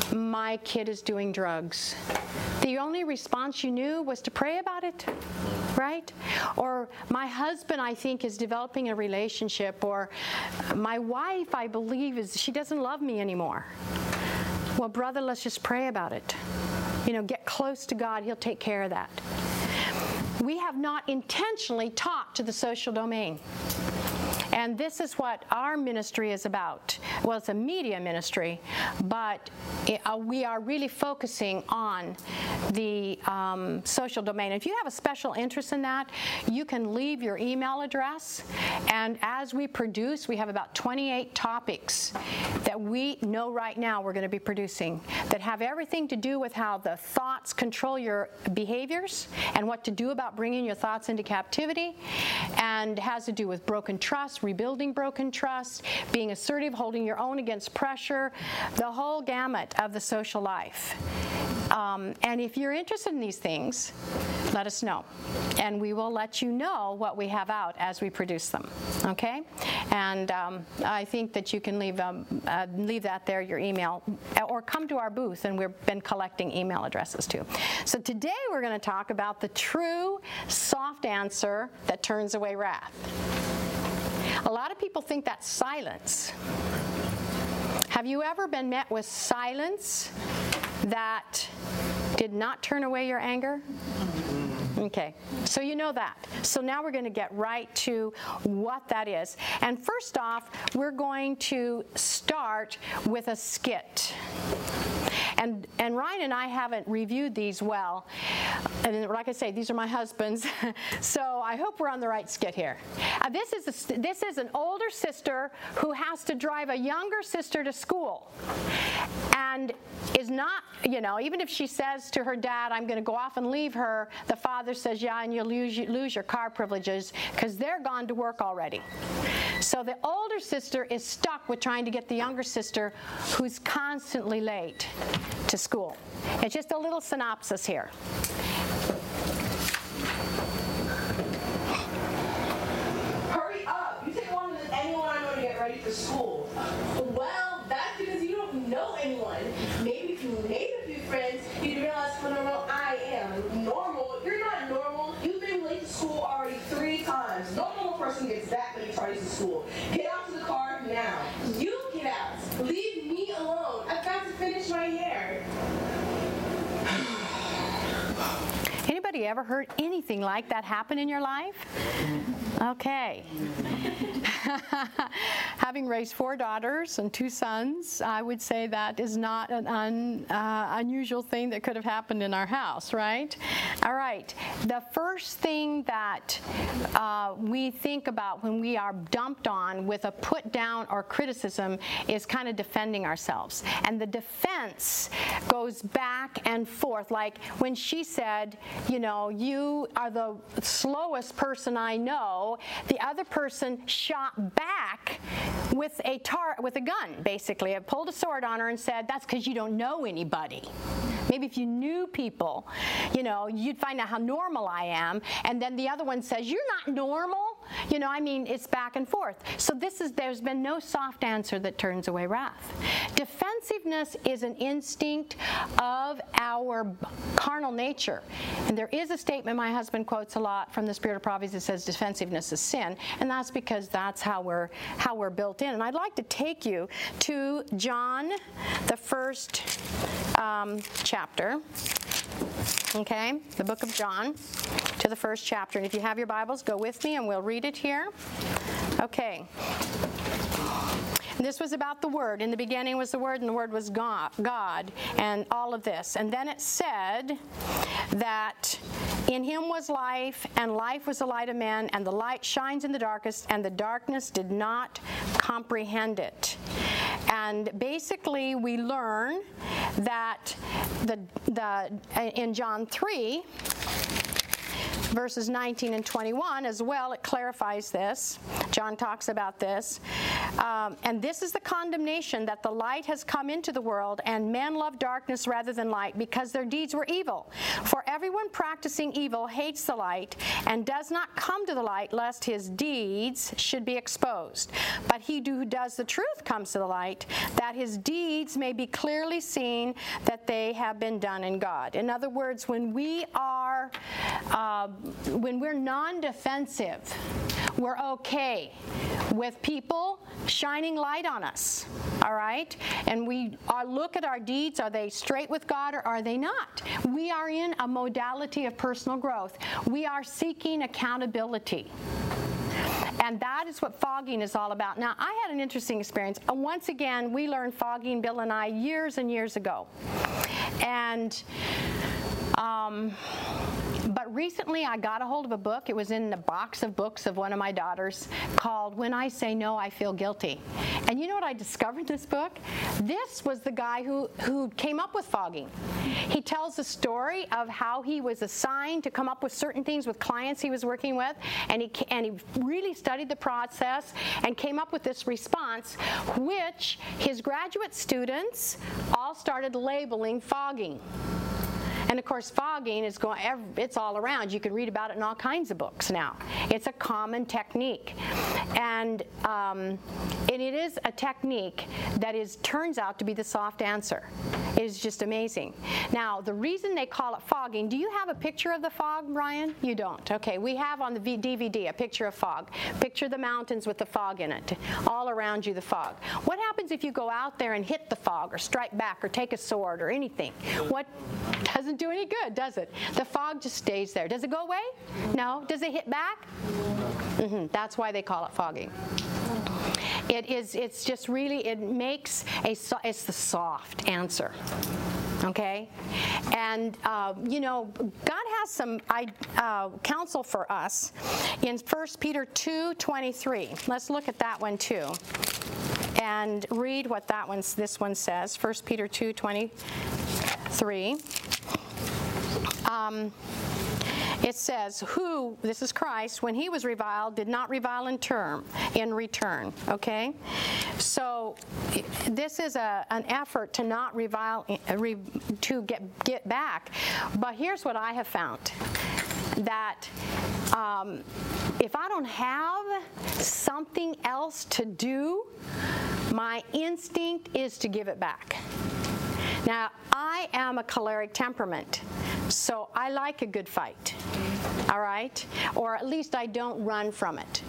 my kid is doing drugs. The only response you knew was to pray about it, right? Or my husband, I think, is developing a relationship, or my wife, I believe, she doesn't love me anymore. Well, brother, let's just pray about it. Get close to God. He'll take care of that. We have not intentionally talked to the social domain. And this is what our ministry is about. Well, it's a media ministry, but we are really focusing on the social domain. If you have a special interest in that, you can leave your email address. And as we produce, we have about 28 topics that we know right now we're going to be producing that have everything to do with how the thoughts control your behaviors and what to do about bringing your thoughts into captivity, and has to do with broken trust, rebuilding broken trust, being assertive, holding your own against pressure, the whole gamut of the social life. And if you're interested in these things, let us know. And we will let you know what we have out as we produce them. Okay? And I think that you can leave that there, your email, or come to our booth, and we've been collecting email addresses too. So today we're going to talk about the true soft answer that turns away wrath. A lot of people think that's silence. Have you ever been met with silence that did not turn away your anger? Okay, so you know that. So now we're going to get right to what that is. And first off, we're going to start with a skit. And Ryan and I haven't reviewed these well. And like I say, these are my husband's. So I hope we're on the right skit here. This is an older sister who has to drive a younger sister to school. And is not, even if she says to her dad, I'm going to go off and leave her, the father says, yeah, and you'll lose your car privileges because they're gone to work already. So the older sister is stuck with trying to get the younger sister, who's constantly late, to school. It's just a little synopsis here. Hurry up! You take longer than anyone I know to get ready for school. Well, that's because you don't know anyone. Maybe if you made a few friends, you'd realize how normal I am. Normal? You're not normal. You've been late to school already 3 times. No normal person gets that many tardies to school. Get out to the car now. You get out. Leave me alone. I've got to finish my hair. Anybody ever heard anything like that happen in your life? Okay. Having raised 4 daughters and 2 sons, I would say that is not an unusual thing that could have happened in our house, right? All right. The first thing that we think about when we are dumped on with a put down or criticism is kind of defending ourselves. And the defense goes back and forth. Like when she said, you are the slowest person I know, the other person shot back with a gun, basically. It pulled a sword on her and said, that's because you don't know anybody. Maybe if you knew people, you'd find out how normal I am. And then the other one says, you're not normal. It's back and forth. So there's been no soft answer that turns away wrath. Defensiveness is an instinct of our carnal nature. And there is a statement my husband quotes a lot from the Spirit of Proverbs that says defensiveness is sin. And that's because that's how we're built in. And I'd like to take you to John, the first chapter. Okay, the book of John, to the first chapter. And if you have your Bibles, go with me and we'll read it here. Okay. This was about the Word. In the beginning was the Word, and the Word was God, and all of this. And then it said that in Him was life, and life was the light of men, and the light shines in the darkness, and the darkness did not comprehend it. And basically, we learn that in John 3, verses 19 and 21 as well, it clarifies this. John talks about this. And this is the condemnation, that the light has come into the world, and men love darkness rather than light, because their deeds were evil. For everyone practicing evil hates the light and does not come to the light, lest his deeds should be exposed. But he who does the truth comes to the light, that his deeds may be clearly seen that they have been done in God. In other words, when we're non-defensive, we're okay with people shining light on us, all right? And we look at our deeds. Are they straight with God or are they not? We are in a modality of personal growth. We are seeking accountability. And that is what fogging is all about. Now, I had an interesting experience. Once again, we learned fogging, Bill and I, years and years ago. And but recently I got a hold of a book. It was in the box of books of one of my daughters, called When I Say No, I Feel Guilty. And you know what I discovered in this book? This was the guy who came up with fogging. He tells the story of how he was assigned to come up with certain things with clients he was working with, and he really studied the process and came up with this response, which his graduate students all started labeling fogging. And of course, fogging is it's all around. You can read about it in all kinds of books now. It's a common technique. And it is a technique that turns out to be the soft answer. It is just amazing. Now, the reason they call it fogging, do you have a picture of the fog, Brian? You don't. Okay, we have on the DVD a picture of fog. Picture the mountains with the fog in it. All around you, the fog. What happens if you go out there and hit the fog or strike back or take a sword or anything? What doesn't do any good, does it? The fog just stays there. Does it go away? No. Does it hit back? That's why they call it fogging. It's just really, it's the soft answer. Okay? And, God has some counsel for us in 1 Peter 2:23. Let's look at that one too. And read what this one says. 1 Peter 2:23. It says, who, this is Christ, when he was reviled, did not revile in return. Okay? So this is an effort to not revile, to get back. But here's what I have found. That if I don't have something else to do, my instinct is to give it back. Now, I am a choleric temperament, so I like a good fight, all right? Or at least I don't run from it.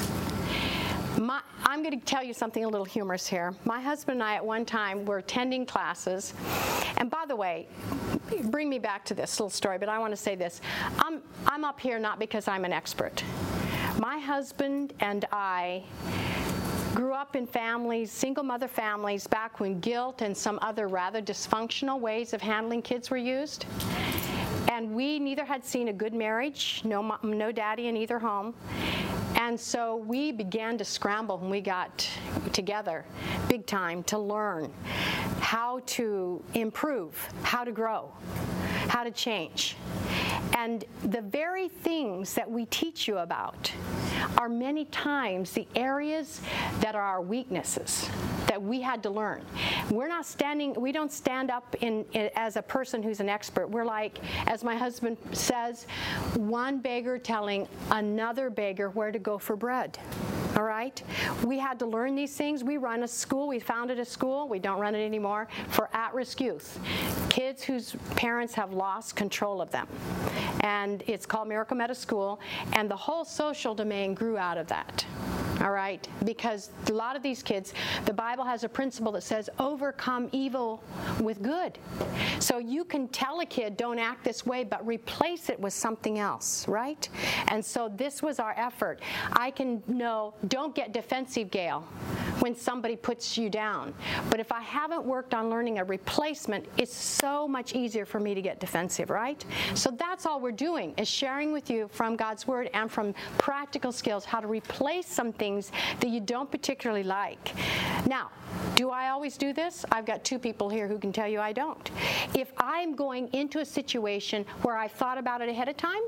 I'm going to tell you something a little humorous here. My husband and I at one time were attending classes, and by the way, bring me back to this little story, but I want to say this. I'm up here not because I'm an expert. My husband and I grew up in families, single mother families, back when guilt and some other rather dysfunctional ways of handling kids were used. And we neither had seen a good marriage, no daddy in either home. And so we began to scramble when we got together, big time, to learn how to improve, how to grow, how to change. And the very things that we teach you about are many times the areas that are our weaknesses that we had to learn. We don't stand up as a person who's an expert. We're like, as my husband says, one beggar telling another beggar where to go for bread. All right? We had to learn these things. We run a school. We founded a school. We don't run it anymore, for at-risk youth. Kids whose parents have lost control of them. And it's called Miracle Meta School. And the whole social domain grew out of that. All right? Because a lot of these kids, the Bible has a principle that says, overcome evil with good. So you can tell a kid, don't act this way, but replace it with something else, right? And so this was our effort. I can know, don't get defensive, Gail, when somebody puts you down. But if I haven't worked on learning a replacement, it's so much easier for me to get defensive, right? So that's all we're doing, is sharing with you from God's Word and from practical skills how to replace some things that you don't particularly like. Now, do I always do this? I've got two people here who can tell you I don't. If I'm going into a situation where I've thought about it ahead of time,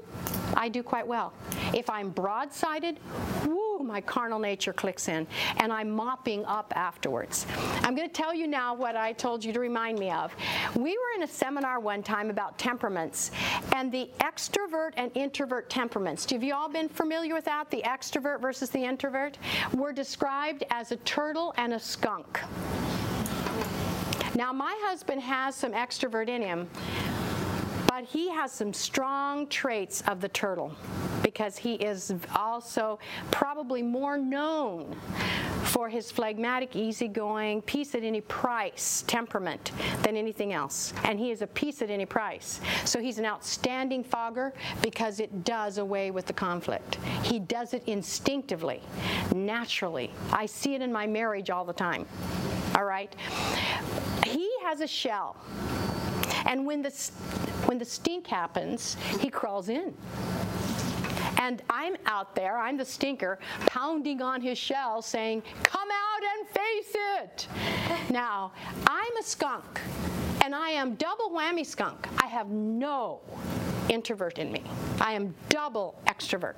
I do quite well. If I'm broadsided, woo, my carnal nature clicks in, and I'm mopping up afterwards. I'm going to tell you now what I told you to remind me of. We were in a seminar one time about temperaments, and the extrovert and introvert temperaments. Have you all been familiar with that? The extrovert versus the introvert were described as a turtle and a skunk. Now, my husband has some extrovert in him, but he has some strong traits of the turtle because he is also probably more known for his phlegmatic, easygoing, peace at any price temperament than anything else. And he is a peace at any price. So he's an outstanding fogger because it does away with the conflict. He does it instinctively, naturally. I see it in my marriage all the time. All right? He has a shell. And when the stink happens, he crawls in. And I'm out there, I'm the stinker, pounding on his shell saying, come out and face it. Now, I'm a skunk, and I am double whammy skunk. I have no introvert in me. I am double extrovert.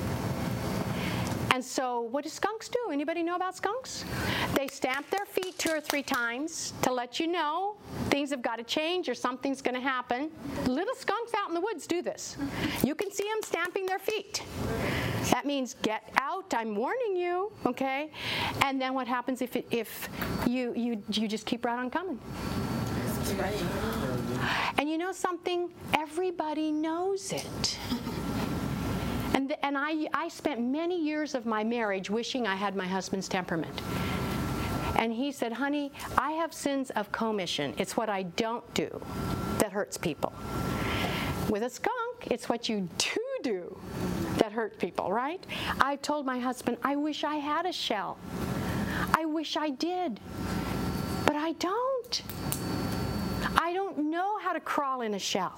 And so what do skunks do? Anybody know about skunks? They stamp their feet 2 or 3 times to let you know things have got to change or something's going to happen. Little skunks out in the woods do this. You can see them stamping their feet. That means get out, I'm warning you, okay? And then what happens if you just keep right on coming? That's right. And you know something? Everybody knows it. And I spent many years of my marriage wishing I had my husband's temperament. And he said, honey, I have sins of commission. It's what I don't do that hurts people. With a skunk, it's what you do that hurts people, right? I told my husband, I wish I had a shell. I wish I did. But I don't. I don't know how to crawl in a shell.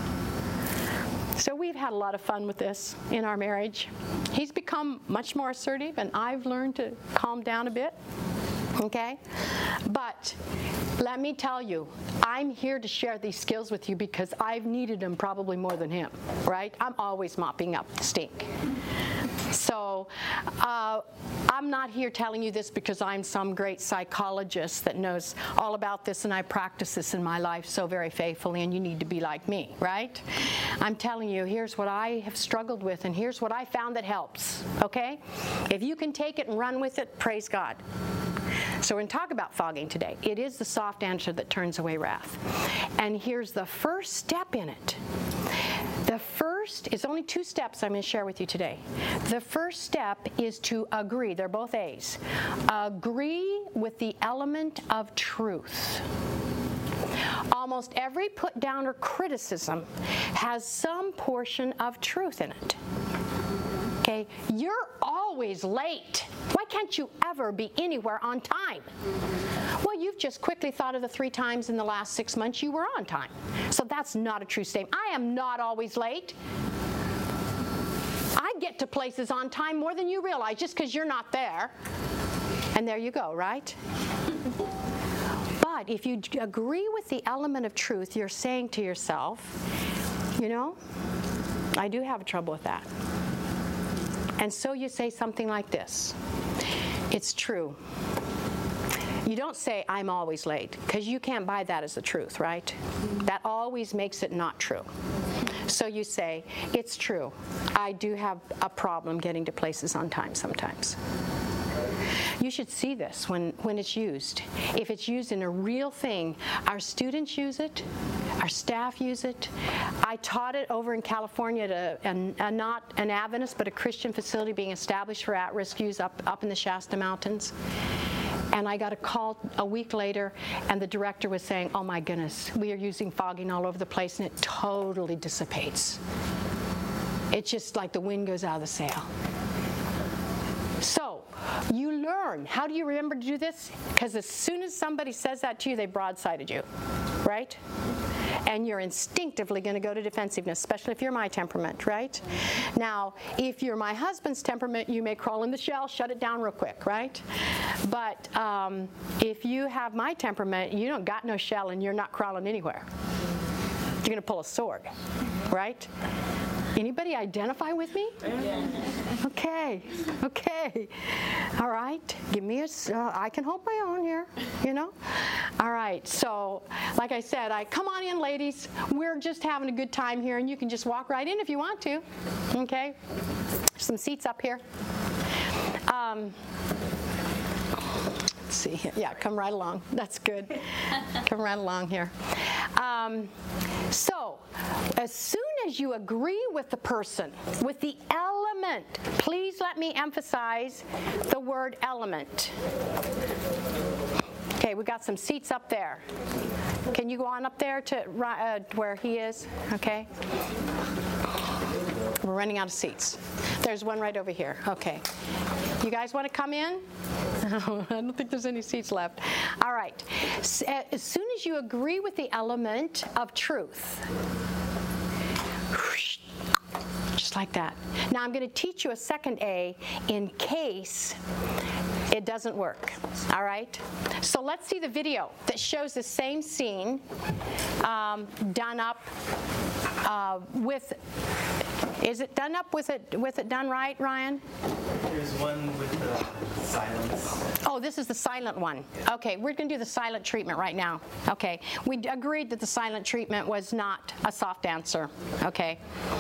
So we've had a lot of fun with this in our marriage. He's become much more assertive, and I've learned to calm down a bit, okay? But let me tell you, I'm here to share these skills with you because I've needed them probably more than him, right? I'm always mopping up the stink. So I'm not here telling you this because I'm some great psychologist that knows all about this and I practice this in my life so very faithfully and you need to be like me, right? I'm telling you, here's what I have struggled with and here's what I found that helps, okay? If you can take it and run with it, praise God. So we're going to talk about fogging today. It is the soft answer that turns away wrath. And here's the first step in it. The first is only 2 steps I'm going to share with you today. The first step is to agree. They're both A's. Agree with the element of truth. Almost every put down or criticism has some portion of truth in it. Okay, you're always late. Why can't you ever be anywhere on time? Well, you've just quickly thought of the 3 times in the last 6 months you were on time. So that's not a true statement. I am not always late. I get to places on time more than you realize just because you're not there. And there you go, right? But if you agree with the element of truth, you're saying to yourself, you know, I do have trouble with that. And so you say something like this. It's true. You don't say, I'm always late, because you can't buy that as the truth, right? That always makes it not true. So you say, it's true. I do have a problem getting to places on time sometimes. You should see this when it's used. If it's used in a real thing, our students use it, our staff use it. I taught it over in California at not an Adventist, but a Christian facility being established for at-risk use up in the Shasta Mountains. And I got a call a week later, and the director was saying, oh my goodness, we are using fogging all over the place, and it totally dissipates. It's just like the wind goes out of the sail. So, you learn. How do you remember to do this? Because as soon as somebody says that to you, they broadsided you, right? And you're instinctively going to go to defensiveness, especially if you're my temperament, right? Now, if you're my husband's temperament, you may crawl in the shell, shut it down real quick, right? But if you have my temperament, you don't got no shell and you're not crawling anywhere. You're going to pull a sword, right? Anybody identify with me? Okay. All right. Give me I can hold my own here, you know? All right. So, like I said, come on in, ladies. We're just having a good time here, and you can just walk right in if you want to. Okay? Some seats up here. Let's see. Yeah, come right along. That's good. Come right along here. So, as soon as you agree with the person, with the element, please let me emphasize the word element. Okay, we got some seats up there. Can you go on up there to where he is? Okay. We're running out of seats. There's one right over here. Okay. You guys want to come in? I don't think there's any seats left. All right. As soon as you agree with the element of truth, just like that. Now I'm going to teach you a second A in case it doesn't work. All right? So let's see the video that shows the same scene done up with. Is it done up with it done right, Ryan? There's one with the silence. Oh, this is the silent one. Okay, we're going to do the silent treatment right now. Okay, we agreed that the silent treatment was not a soft answer. Okay.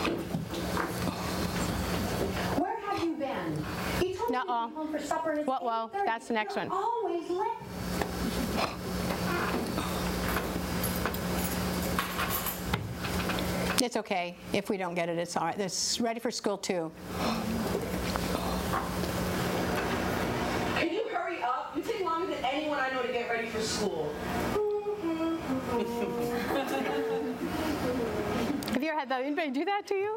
Where have you been? He told me to be home for supper and it's 8:30. Well, that's the next one. You're always late. It's okay. If we don't get it, it's all right. This is ready for school too. Can you hurry up? You take longer than anyone I know to get ready for school. Have you ever had anybody do that to you?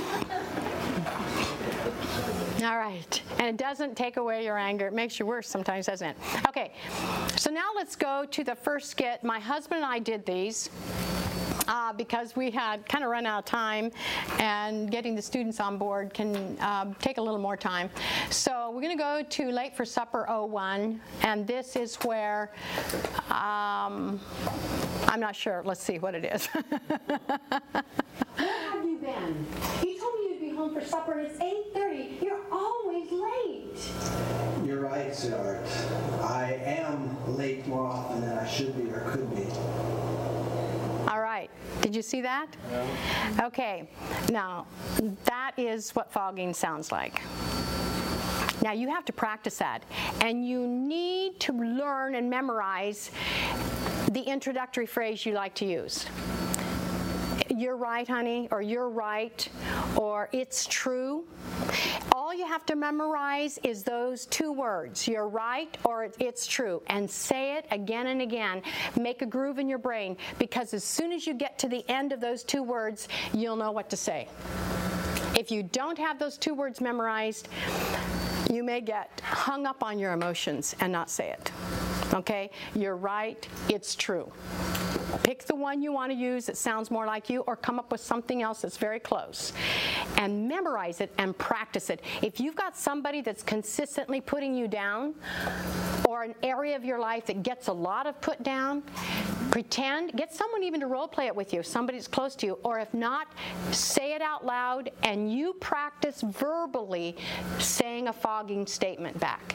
All right. And it doesn't take away your anger. It makes you worse sometimes, doesn't it? Okay. So now let's go to the first skit. My husband and I did these. Because we had kind of run out of time, and getting the students on board can take a little more time. So we're going to go to Late for Supper 01, and this is where, I'm not sure. Let's see what it is. Where have you been? He told me you'd be home for supper and it's 8:30. You're always late. You're right, sweetheart. I am late more often than I should be or could be. All right. Did you see that? Yeah. Okay. Now, that is what fogging sounds like. Now, you have to practice that. And you need to learn and memorize the introductory phrase you like to use. You're right, honey, or you're right, or it's true. All you have to memorize is those two words, you're right or it's true, and say it again and again. Make a groove in your brain, because as soon as you get to the end of those two words, you'll know what to say. If you don't have those two words memorized, you may get hung up on your emotions and not say it. Okay? You're right, it's true. Pick the one you want to use that sounds more like you, or come up with something else that's very close. And memorize it and practice it. If you've got somebody that's consistently putting you down, or an area of your life that gets a lot of put down, get someone even to role play it with you, if somebody's close to you, or if not, say it out loud and you practice verbally saying a fogging statement back.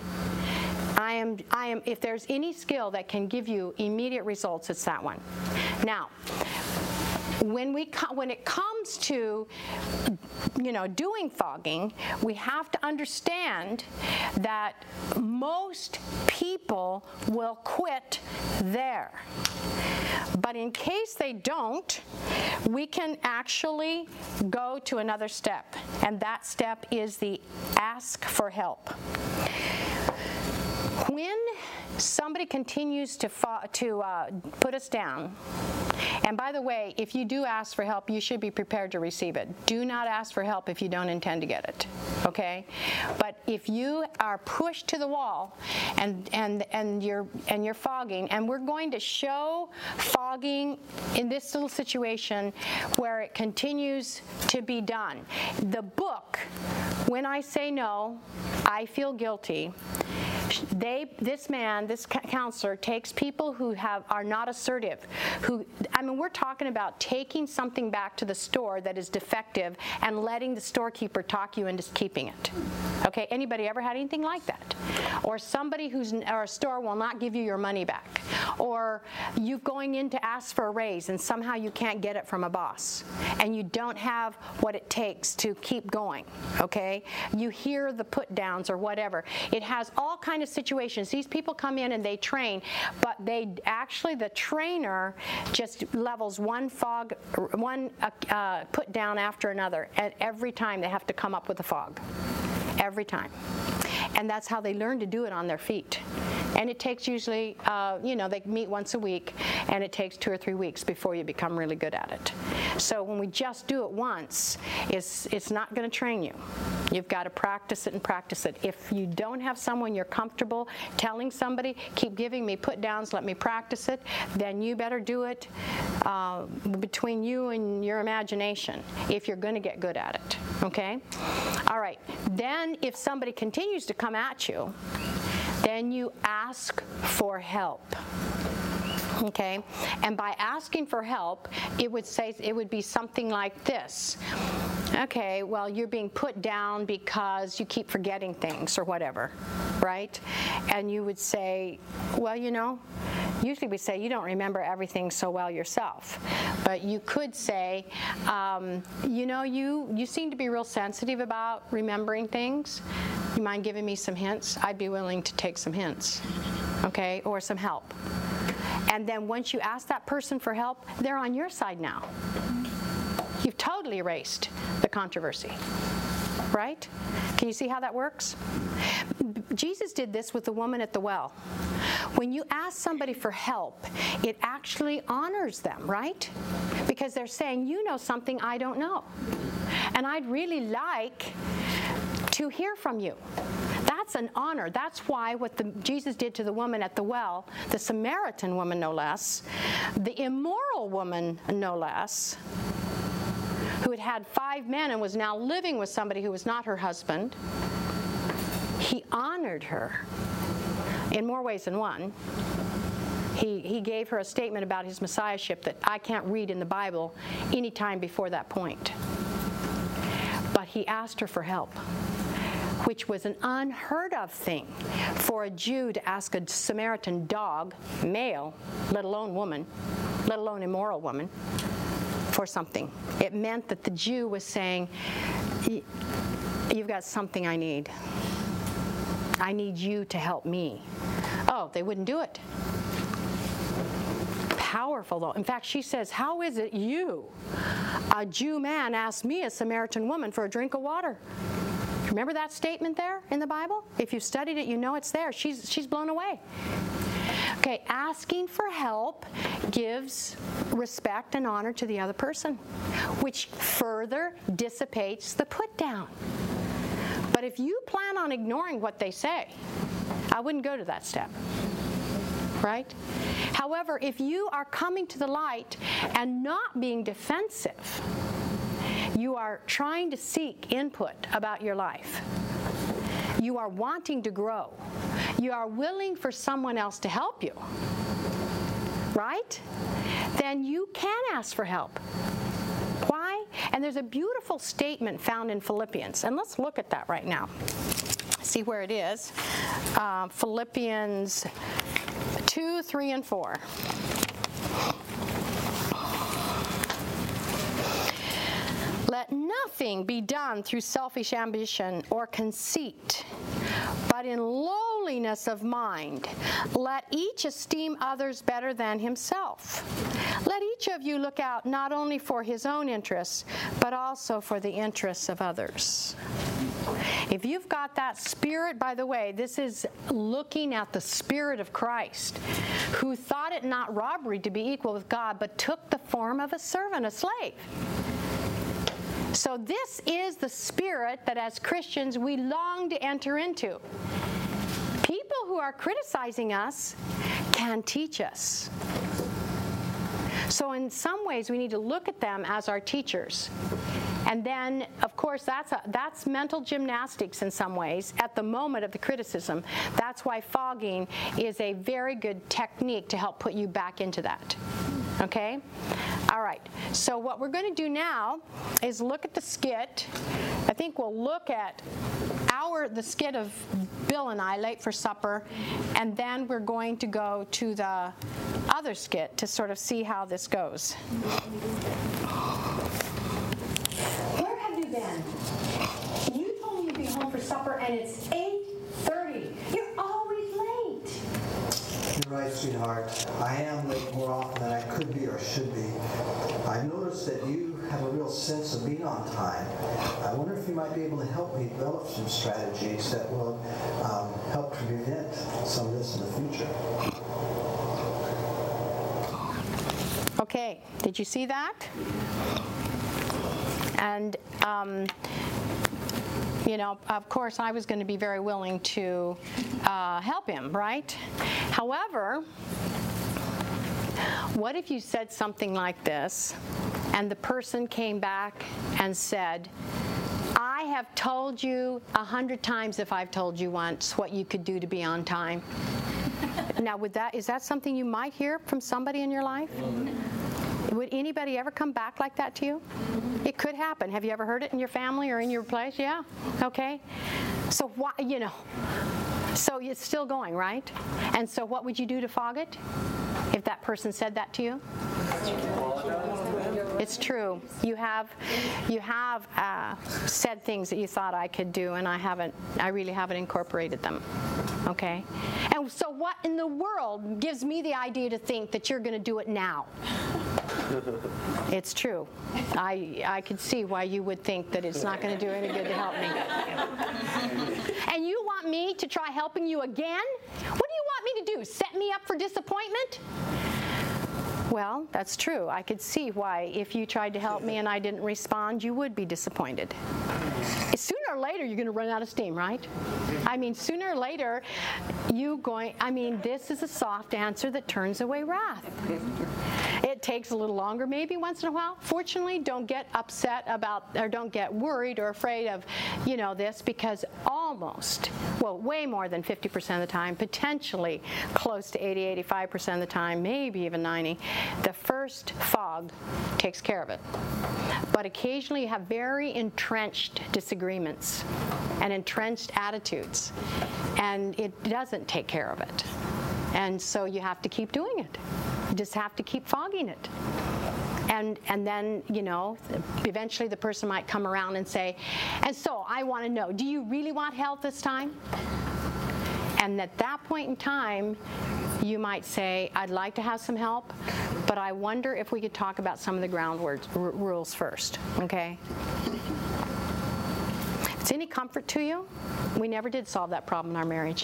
If there's any skill that can give you immediate results, it's that one. Now, when it comes to, doing fogging, we have to understand that most people will quit there. But in case they don't, we can actually go to another step, and that step is the ask for help. When somebody continues to put us down, and by the way, if you do ask for help, you should be prepared to receive it. Do not ask for help if you don't intend to get it, okay? But if you are pushed to the wall and you're fogging, and we're going to show fogging in this little situation where it continues to be done. The book, When I Say No, I Feel Guilty, This counselor takes people who are not assertive, we're talking about taking something back to the store that is defective and letting the storekeeper talk you into keeping it. Okay, anybody ever had anything like that? Or somebody or a store will not give you your money back. Or you going in to ask for a raise and somehow you can't get it from a boss. And you don't have what it takes to keep going, okay? You hear the put downs or whatever. It has all kind of situations. These people come in and they train, but the trainer just levels one put down after another, and every time they have to come up with a fog. Every time. And that's how they learn to do it on their feet. And it takes usually, they meet once a week, and it takes 2 or 3 weeks before you become really good at it. So when we just do it once, it's not going to train you. You've got to practice it and practice it. If you don't have someone you're comfortable telling somebody, keep giving me put downs, let me practice it, then you better do it between you and your imagination if you're going to get good at it. Okay? All right. Then if somebody continues to come at you, then you ask for help. Okay? And by asking for help, it would be something like this. Okay, well, you're being put down because you keep forgetting things or whatever, right? And you would say, well, usually we say you don't remember everything so well yourself. But you could say, you seem to be real sensitive about remembering things. You mind giving me some hints? I'd be willing to take some hints, okay, or some help. And then once you ask that person for help, they're on your side now. You've totally erased the controversy, right? Can you see how that works? Jesus did this with the woman at the well. When you ask somebody for help, it actually honors them, right? Because they're saying, you know something I don't know. And I'd really like to hear from you. That's an honor. That's why what Jesus did to the woman at the well, the Samaritan woman no less, the immoral woman no less, who had had 5 men and was now living with somebody who was not her husband, he honored her in more ways than one. He gave her a statement about his messiahship that I can't read in the Bible any time before that point. But he asked her for help, which was an unheard of thing for a Jew to ask a Samaritan dog, male, let alone woman, let alone immoral woman, for something. It meant that the Jew was saying, you've got something I need. I need you to help me. Oh, they wouldn't do it. Powerful, though. In fact, she says, how is it you, a Jew man, asked me, a Samaritan woman, for a drink of water? Remember that statement there in the Bible? If you've studied it, you know it's there. She's blown away. Okay, asking for help gives respect and honor to the other person, which further dissipates the put down. But if you plan on ignoring what they say, I wouldn't go to that step. Right? However, if you are coming to the light and not being defensive, you are trying to seek input about your life. You are wanting to grow. You are willing for someone else to help you. Right? Then you can ask for help. Why? And there's a beautiful statement found in Philippians. And let's look at that right now. See where it is. Philippians 2, 3, and 4. Let nothing be done through selfish ambition or conceit, but in lowliness of mind, let each esteem others better than himself. Let each of you look out not only for his own interests, but also for the interests of others. If you've got that spirit, by the way, this is looking at the Spirit of Christ, who thought it not robbery to be equal with God, but took the form of a servant, a slave. So this is the spirit that as Christians we long to enter into. People who are criticizing us can teach us. So in some ways we need to look at them as our teachers And then, of course, that's mental gymnastics in some ways at the moment of the criticism. That's why fogging is a very good technique to help put you back into that. Okay? All right. So what we're going to do now is look at the skit. I think we'll look at the skit of Bill and I, Late for Supper, and then we're going to go to the other skit to sort of see how this goes. Where have you been? You told me you'd be home for supper, and it's 8:30. You're always late. You're right, sweetheart. I am late more often than I could be or should be. I've noticed that you have a real sense of being on time. I wonder if you might be able to help me develop some strategies that will help to prevent some of this in the future. Okay, did you see that? And, you know, of course, I was going to be very willing to help him, right? However, what if you said something like this, and the person came back and said, I have told you 100 times, if I've told you once, what you could do to be on time. Now, is that something you might hear from somebody in your life? Would anybody ever come back like that to you? It could happen. Have you ever heard it in your family or in your place? Yeah? Okay. So why, you know, so it's still going, right? And so what would you do to fog it if that person said that to you? It's true. You have said things that you thought I could do, and I really haven't incorporated them. Okay? And so what in the world gives me the idea to think that you're going to do it now? It's true. I could see why you would think that it's not going to do any good to help me. And you want me to try helping you again? What do you want me to do? Set me up for disappointment? Well, that's true. I could see why if you tried to help me and I didn't respond, you would be disappointed. Sooner or later, you're going to run out of steam, right? I mean, sooner or later, this is a soft answer that turns away wrath. It takes a little longer maybe once in a while. Fortunately, don't get upset about, or don't get worried or afraid of, you know, this, because way more than 50% of the time, potentially close to 80, 85% of the time, maybe even 90, the first fog takes care of it. But occasionally you have very entrenched disagreements and entrenched attitudes, and it doesn't take care of it. And so you have to keep doing it. You just have to keep fogging it. And then, you know, eventually the person might come around and say, and so I want to know, do you really want help this time? And at that point in time, you might say, I'd like to have some help, but I wonder if we could talk about some of the ground rules first, okay? If it's any comfort to you, we never did solve that problem in our marriage.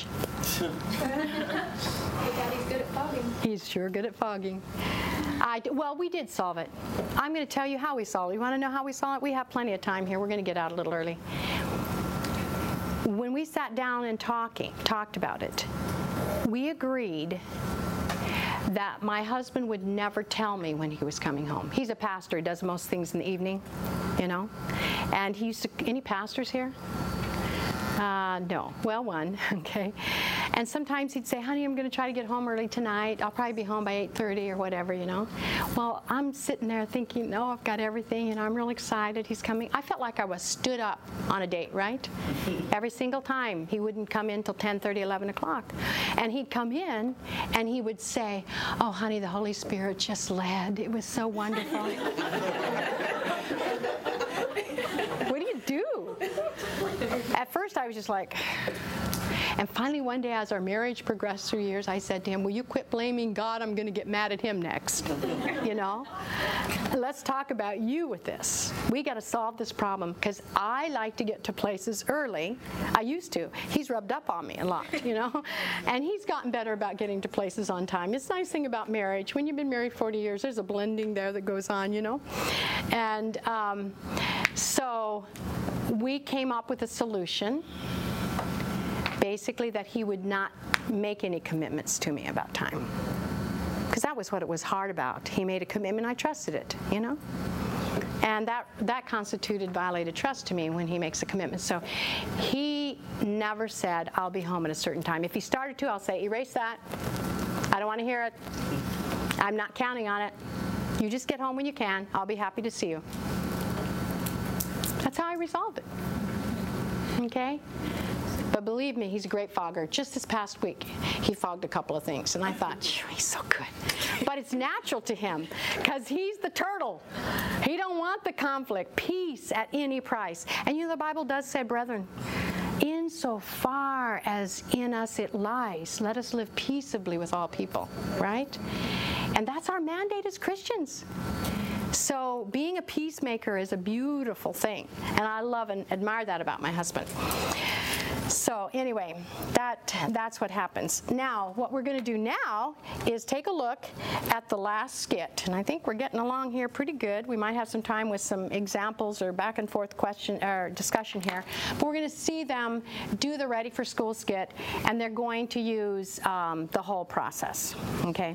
Daddy's good at fogging. He's sure good at fogging. Well, we did solve it. I'm going to tell you how we solved it. You want to know how we solved it? We have plenty of time here. We're going to get out a little early. When we sat down and talked about it, we agreed that my husband would never tell me when he was coming home. He's a pastor. He does most things in the evening, you know. And he used to, any pastors here? No. Well, one, okay. And sometimes he'd say, honey, I'm going to try to get home early tonight. I'll probably be home by 8:30 or whatever, you know. Well, I'm sitting there thinking, no, I've got everything, and I'm real excited. He's coming. I felt like I was stood up on a date, right? Every single time. He wouldn't come in till 10:30, 11 o'clock. And he'd come in, and he would say, oh, honey, the Holy Spirit just led. It was so wonderful. What do you do? At first, I was just like, and finally one day as our marriage progressed through years, I said to him, will you quit blaming God? I'm going to get mad at him next, you know? Let's talk about you with this. We got to solve this problem, because I like to get to places early. I used to. He's rubbed up on me a lot, you know? And he's gotten better about getting to places on time. It's a nice thing about marriage. When you've been married 40 years, there's a blending there that goes on, you know? And so we came up with a solution, basically that he would not make any commitments to me about time. Because that was what it was hard about. He made a commitment, I trusted it, you know? And that constituted violated trust to me when he makes a commitment. So he never said, I'll be home at a certain time. If he started to, I'll say, erase that. I don't want to hear it. I'm not counting on it. You just get home when you can. I'll be happy to see you. That's how I resolved it. Okay? But believe me, he's a great fogger. Just this past week, he fogged a couple of things, and I thought, he's so good. But it's natural to him, because he's the turtle. He don't want the conflict. Peace at any price. And you know, the Bible does say, brethren, insofar as in us it lies, let us live peaceably with all people, right? And that's our mandate as Christians. So being a peacemaker is a beautiful thing, and I love and admire that about my husband. So anyway, that's what happens. Now, what we're going to do now is take a look at the last skit, and I think we're getting along here pretty good. We might have some time with some examples or back and forth question or discussion here, but we're going to see them do the Ready for School skit, and they're going to use the whole process. Okay.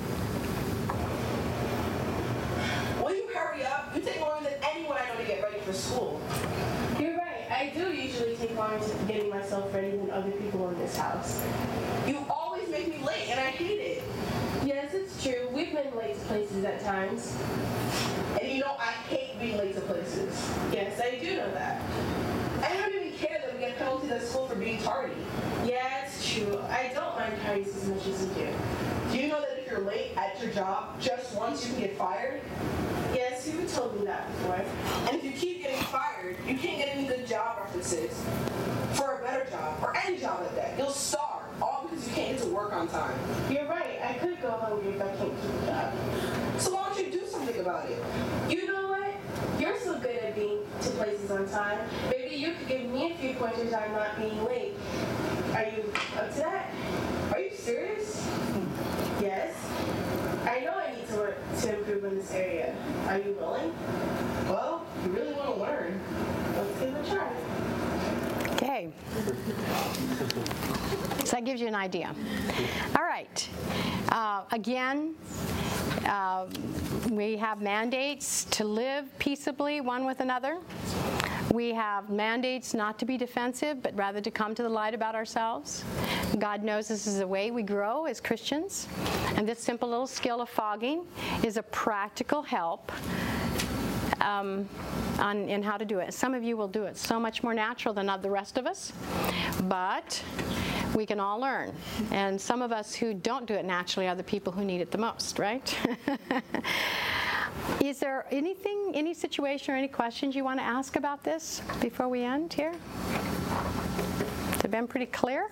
Will you hurry up? You take longer than anyone I know to get ready for school. You're right. I do usually take longer to getting myself ready than other people in this house. You always make me late, and I hate it. Yes, it's true. We've been late to places at times. And you know, I hate being late to places. Yes, I do know that. I don't even care that we get penalties at school for being tardy. Yeah, it's true. I don't mind tardies as much as you do. Do you know that if you're late at your job just once, you can get fired? Yes, you told me that before. And if you keep getting fired, you can't get any good job references for a better job, or any job at that. You'll starve, all because you can't get to work on time. You're right. I could go hungry if I can't keep a job. So why don't you do something about it? You know what? You're so good at being to places on time. Maybe you could give me a few pointers on not being late. Are you up to that? Are you serious? Yes. I know I need to work to improve in this area. Are you willing? Well, you really want to learn. Let's give it a try. Okay. So that gives you an idea. All right. Again, we have mandates to live peaceably one with another. We have mandates not to be defensive, but rather to come to the light about ourselves. God knows this is the way we grow as Christians. And this simple little skill of fogging is a practical help in how to do it. Some of you will do it so much more natural than the rest of us, but we can all learn. And some of us who don't do it naturally are the people who need it the most, right? Is there anything, any situation or any questions you want to ask about this before we end here? Has it been pretty clear?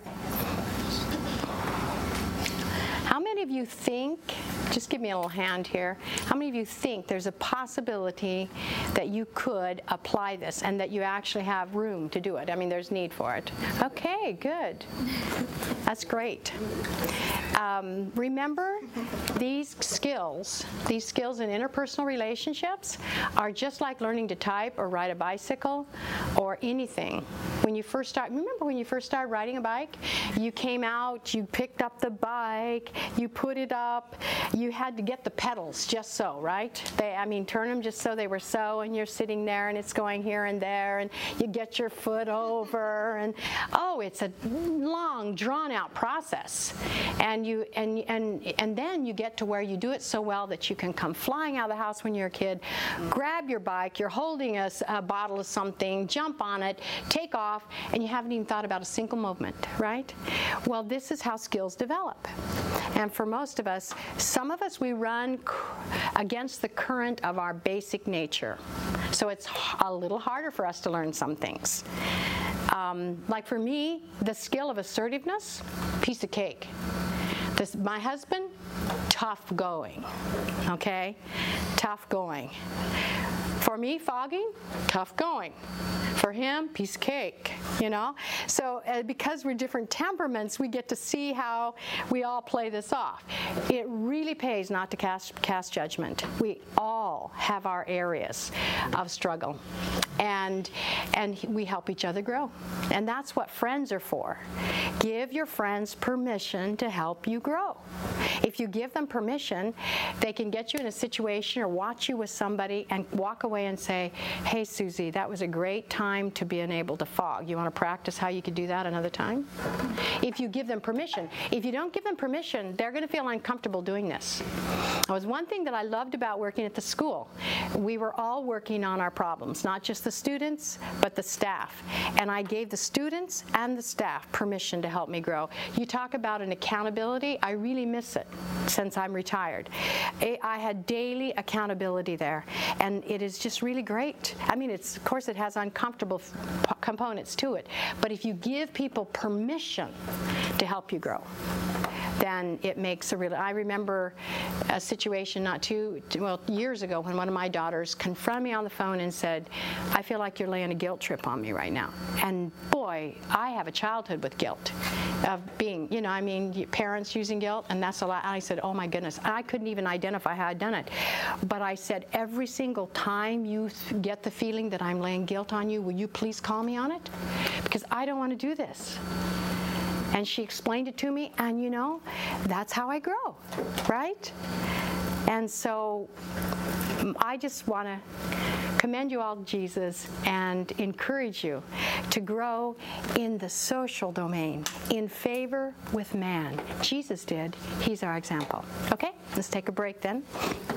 How many of you think, just give me a little hand here, how many of you think there's a possibility that you could apply this and that you actually have room to do it? I mean, there's need for it. Okay, good. That's great. Remember, these skills in interpersonal relationships are just like learning to type or ride a bicycle or anything. When you first start, remember when you first started riding a bike? You came out, you picked up the bike, you put it up, you had to get the pedals just so, right? Turn them just so they were so, and you're sitting there and it's going here and there, and you get your foot over, and it's a long, drawn-out process. And then you get to where you do it so well that you can come flying out of the house when you're a kid, grab your bike, you're holding a bottle of something, jump on it, take off, and you haven't even thought about a single movement, right? Well, this is how skills develop. And for most of us, some of us, we run against the current of our basic nature. So it's a little harder for us to learn some things. Like for me, the skill of assertiveness, piece of cake. My husband, tough going, okay? Tough going. For me, fogging, tough going. For him, piece of cake, you know? So because we're different temperaments, we get to see how we all play this off. It really pays not to cast judgment. We all have our areas of struggle. And we help each other grow. And that's what friends are for. Give your friends permission to help you grow. If you give them permission, they can get you in a situation or watch you with somebody and walk away away and say, hey, Susie, that was a great time to be able to fog. You want to practice how you could do that another time? If you give them permission. If you don't give them permission, they're going to feel uncomfortable doing this. It was one thing that I loved about working at the school. We were all working on our problems, not just the students, but the staff. And I gave the students and the staff permission to help me grow. You talk about an accountability. I really miss it since I'm retired. I had daily accountability there, and it is just really great. I mean, of course it has uncomfortable components to it, but if you give people permission to help you grow, then it makes a real. I remember a situation years ago when one of my daughters confronted me on the phone and said, I feel like you're laying a guilt trip on me right now. And boy, I have a childhood with guilt of being, parents using guilt, and that's a lot. I said, oh my goodness, I couldn't even identify how I'd done it. But I said, every single time you get the feeling that I'm laying guilt on you, will you please call me on it? Because I don't want to do this. And she explained it to me, and that's how I grow, right? And so I just want to commend you all to Jesus and encourage you to grow in the social domain, in favor with man. Jesus did. He's our example. Okay, let's take a break then.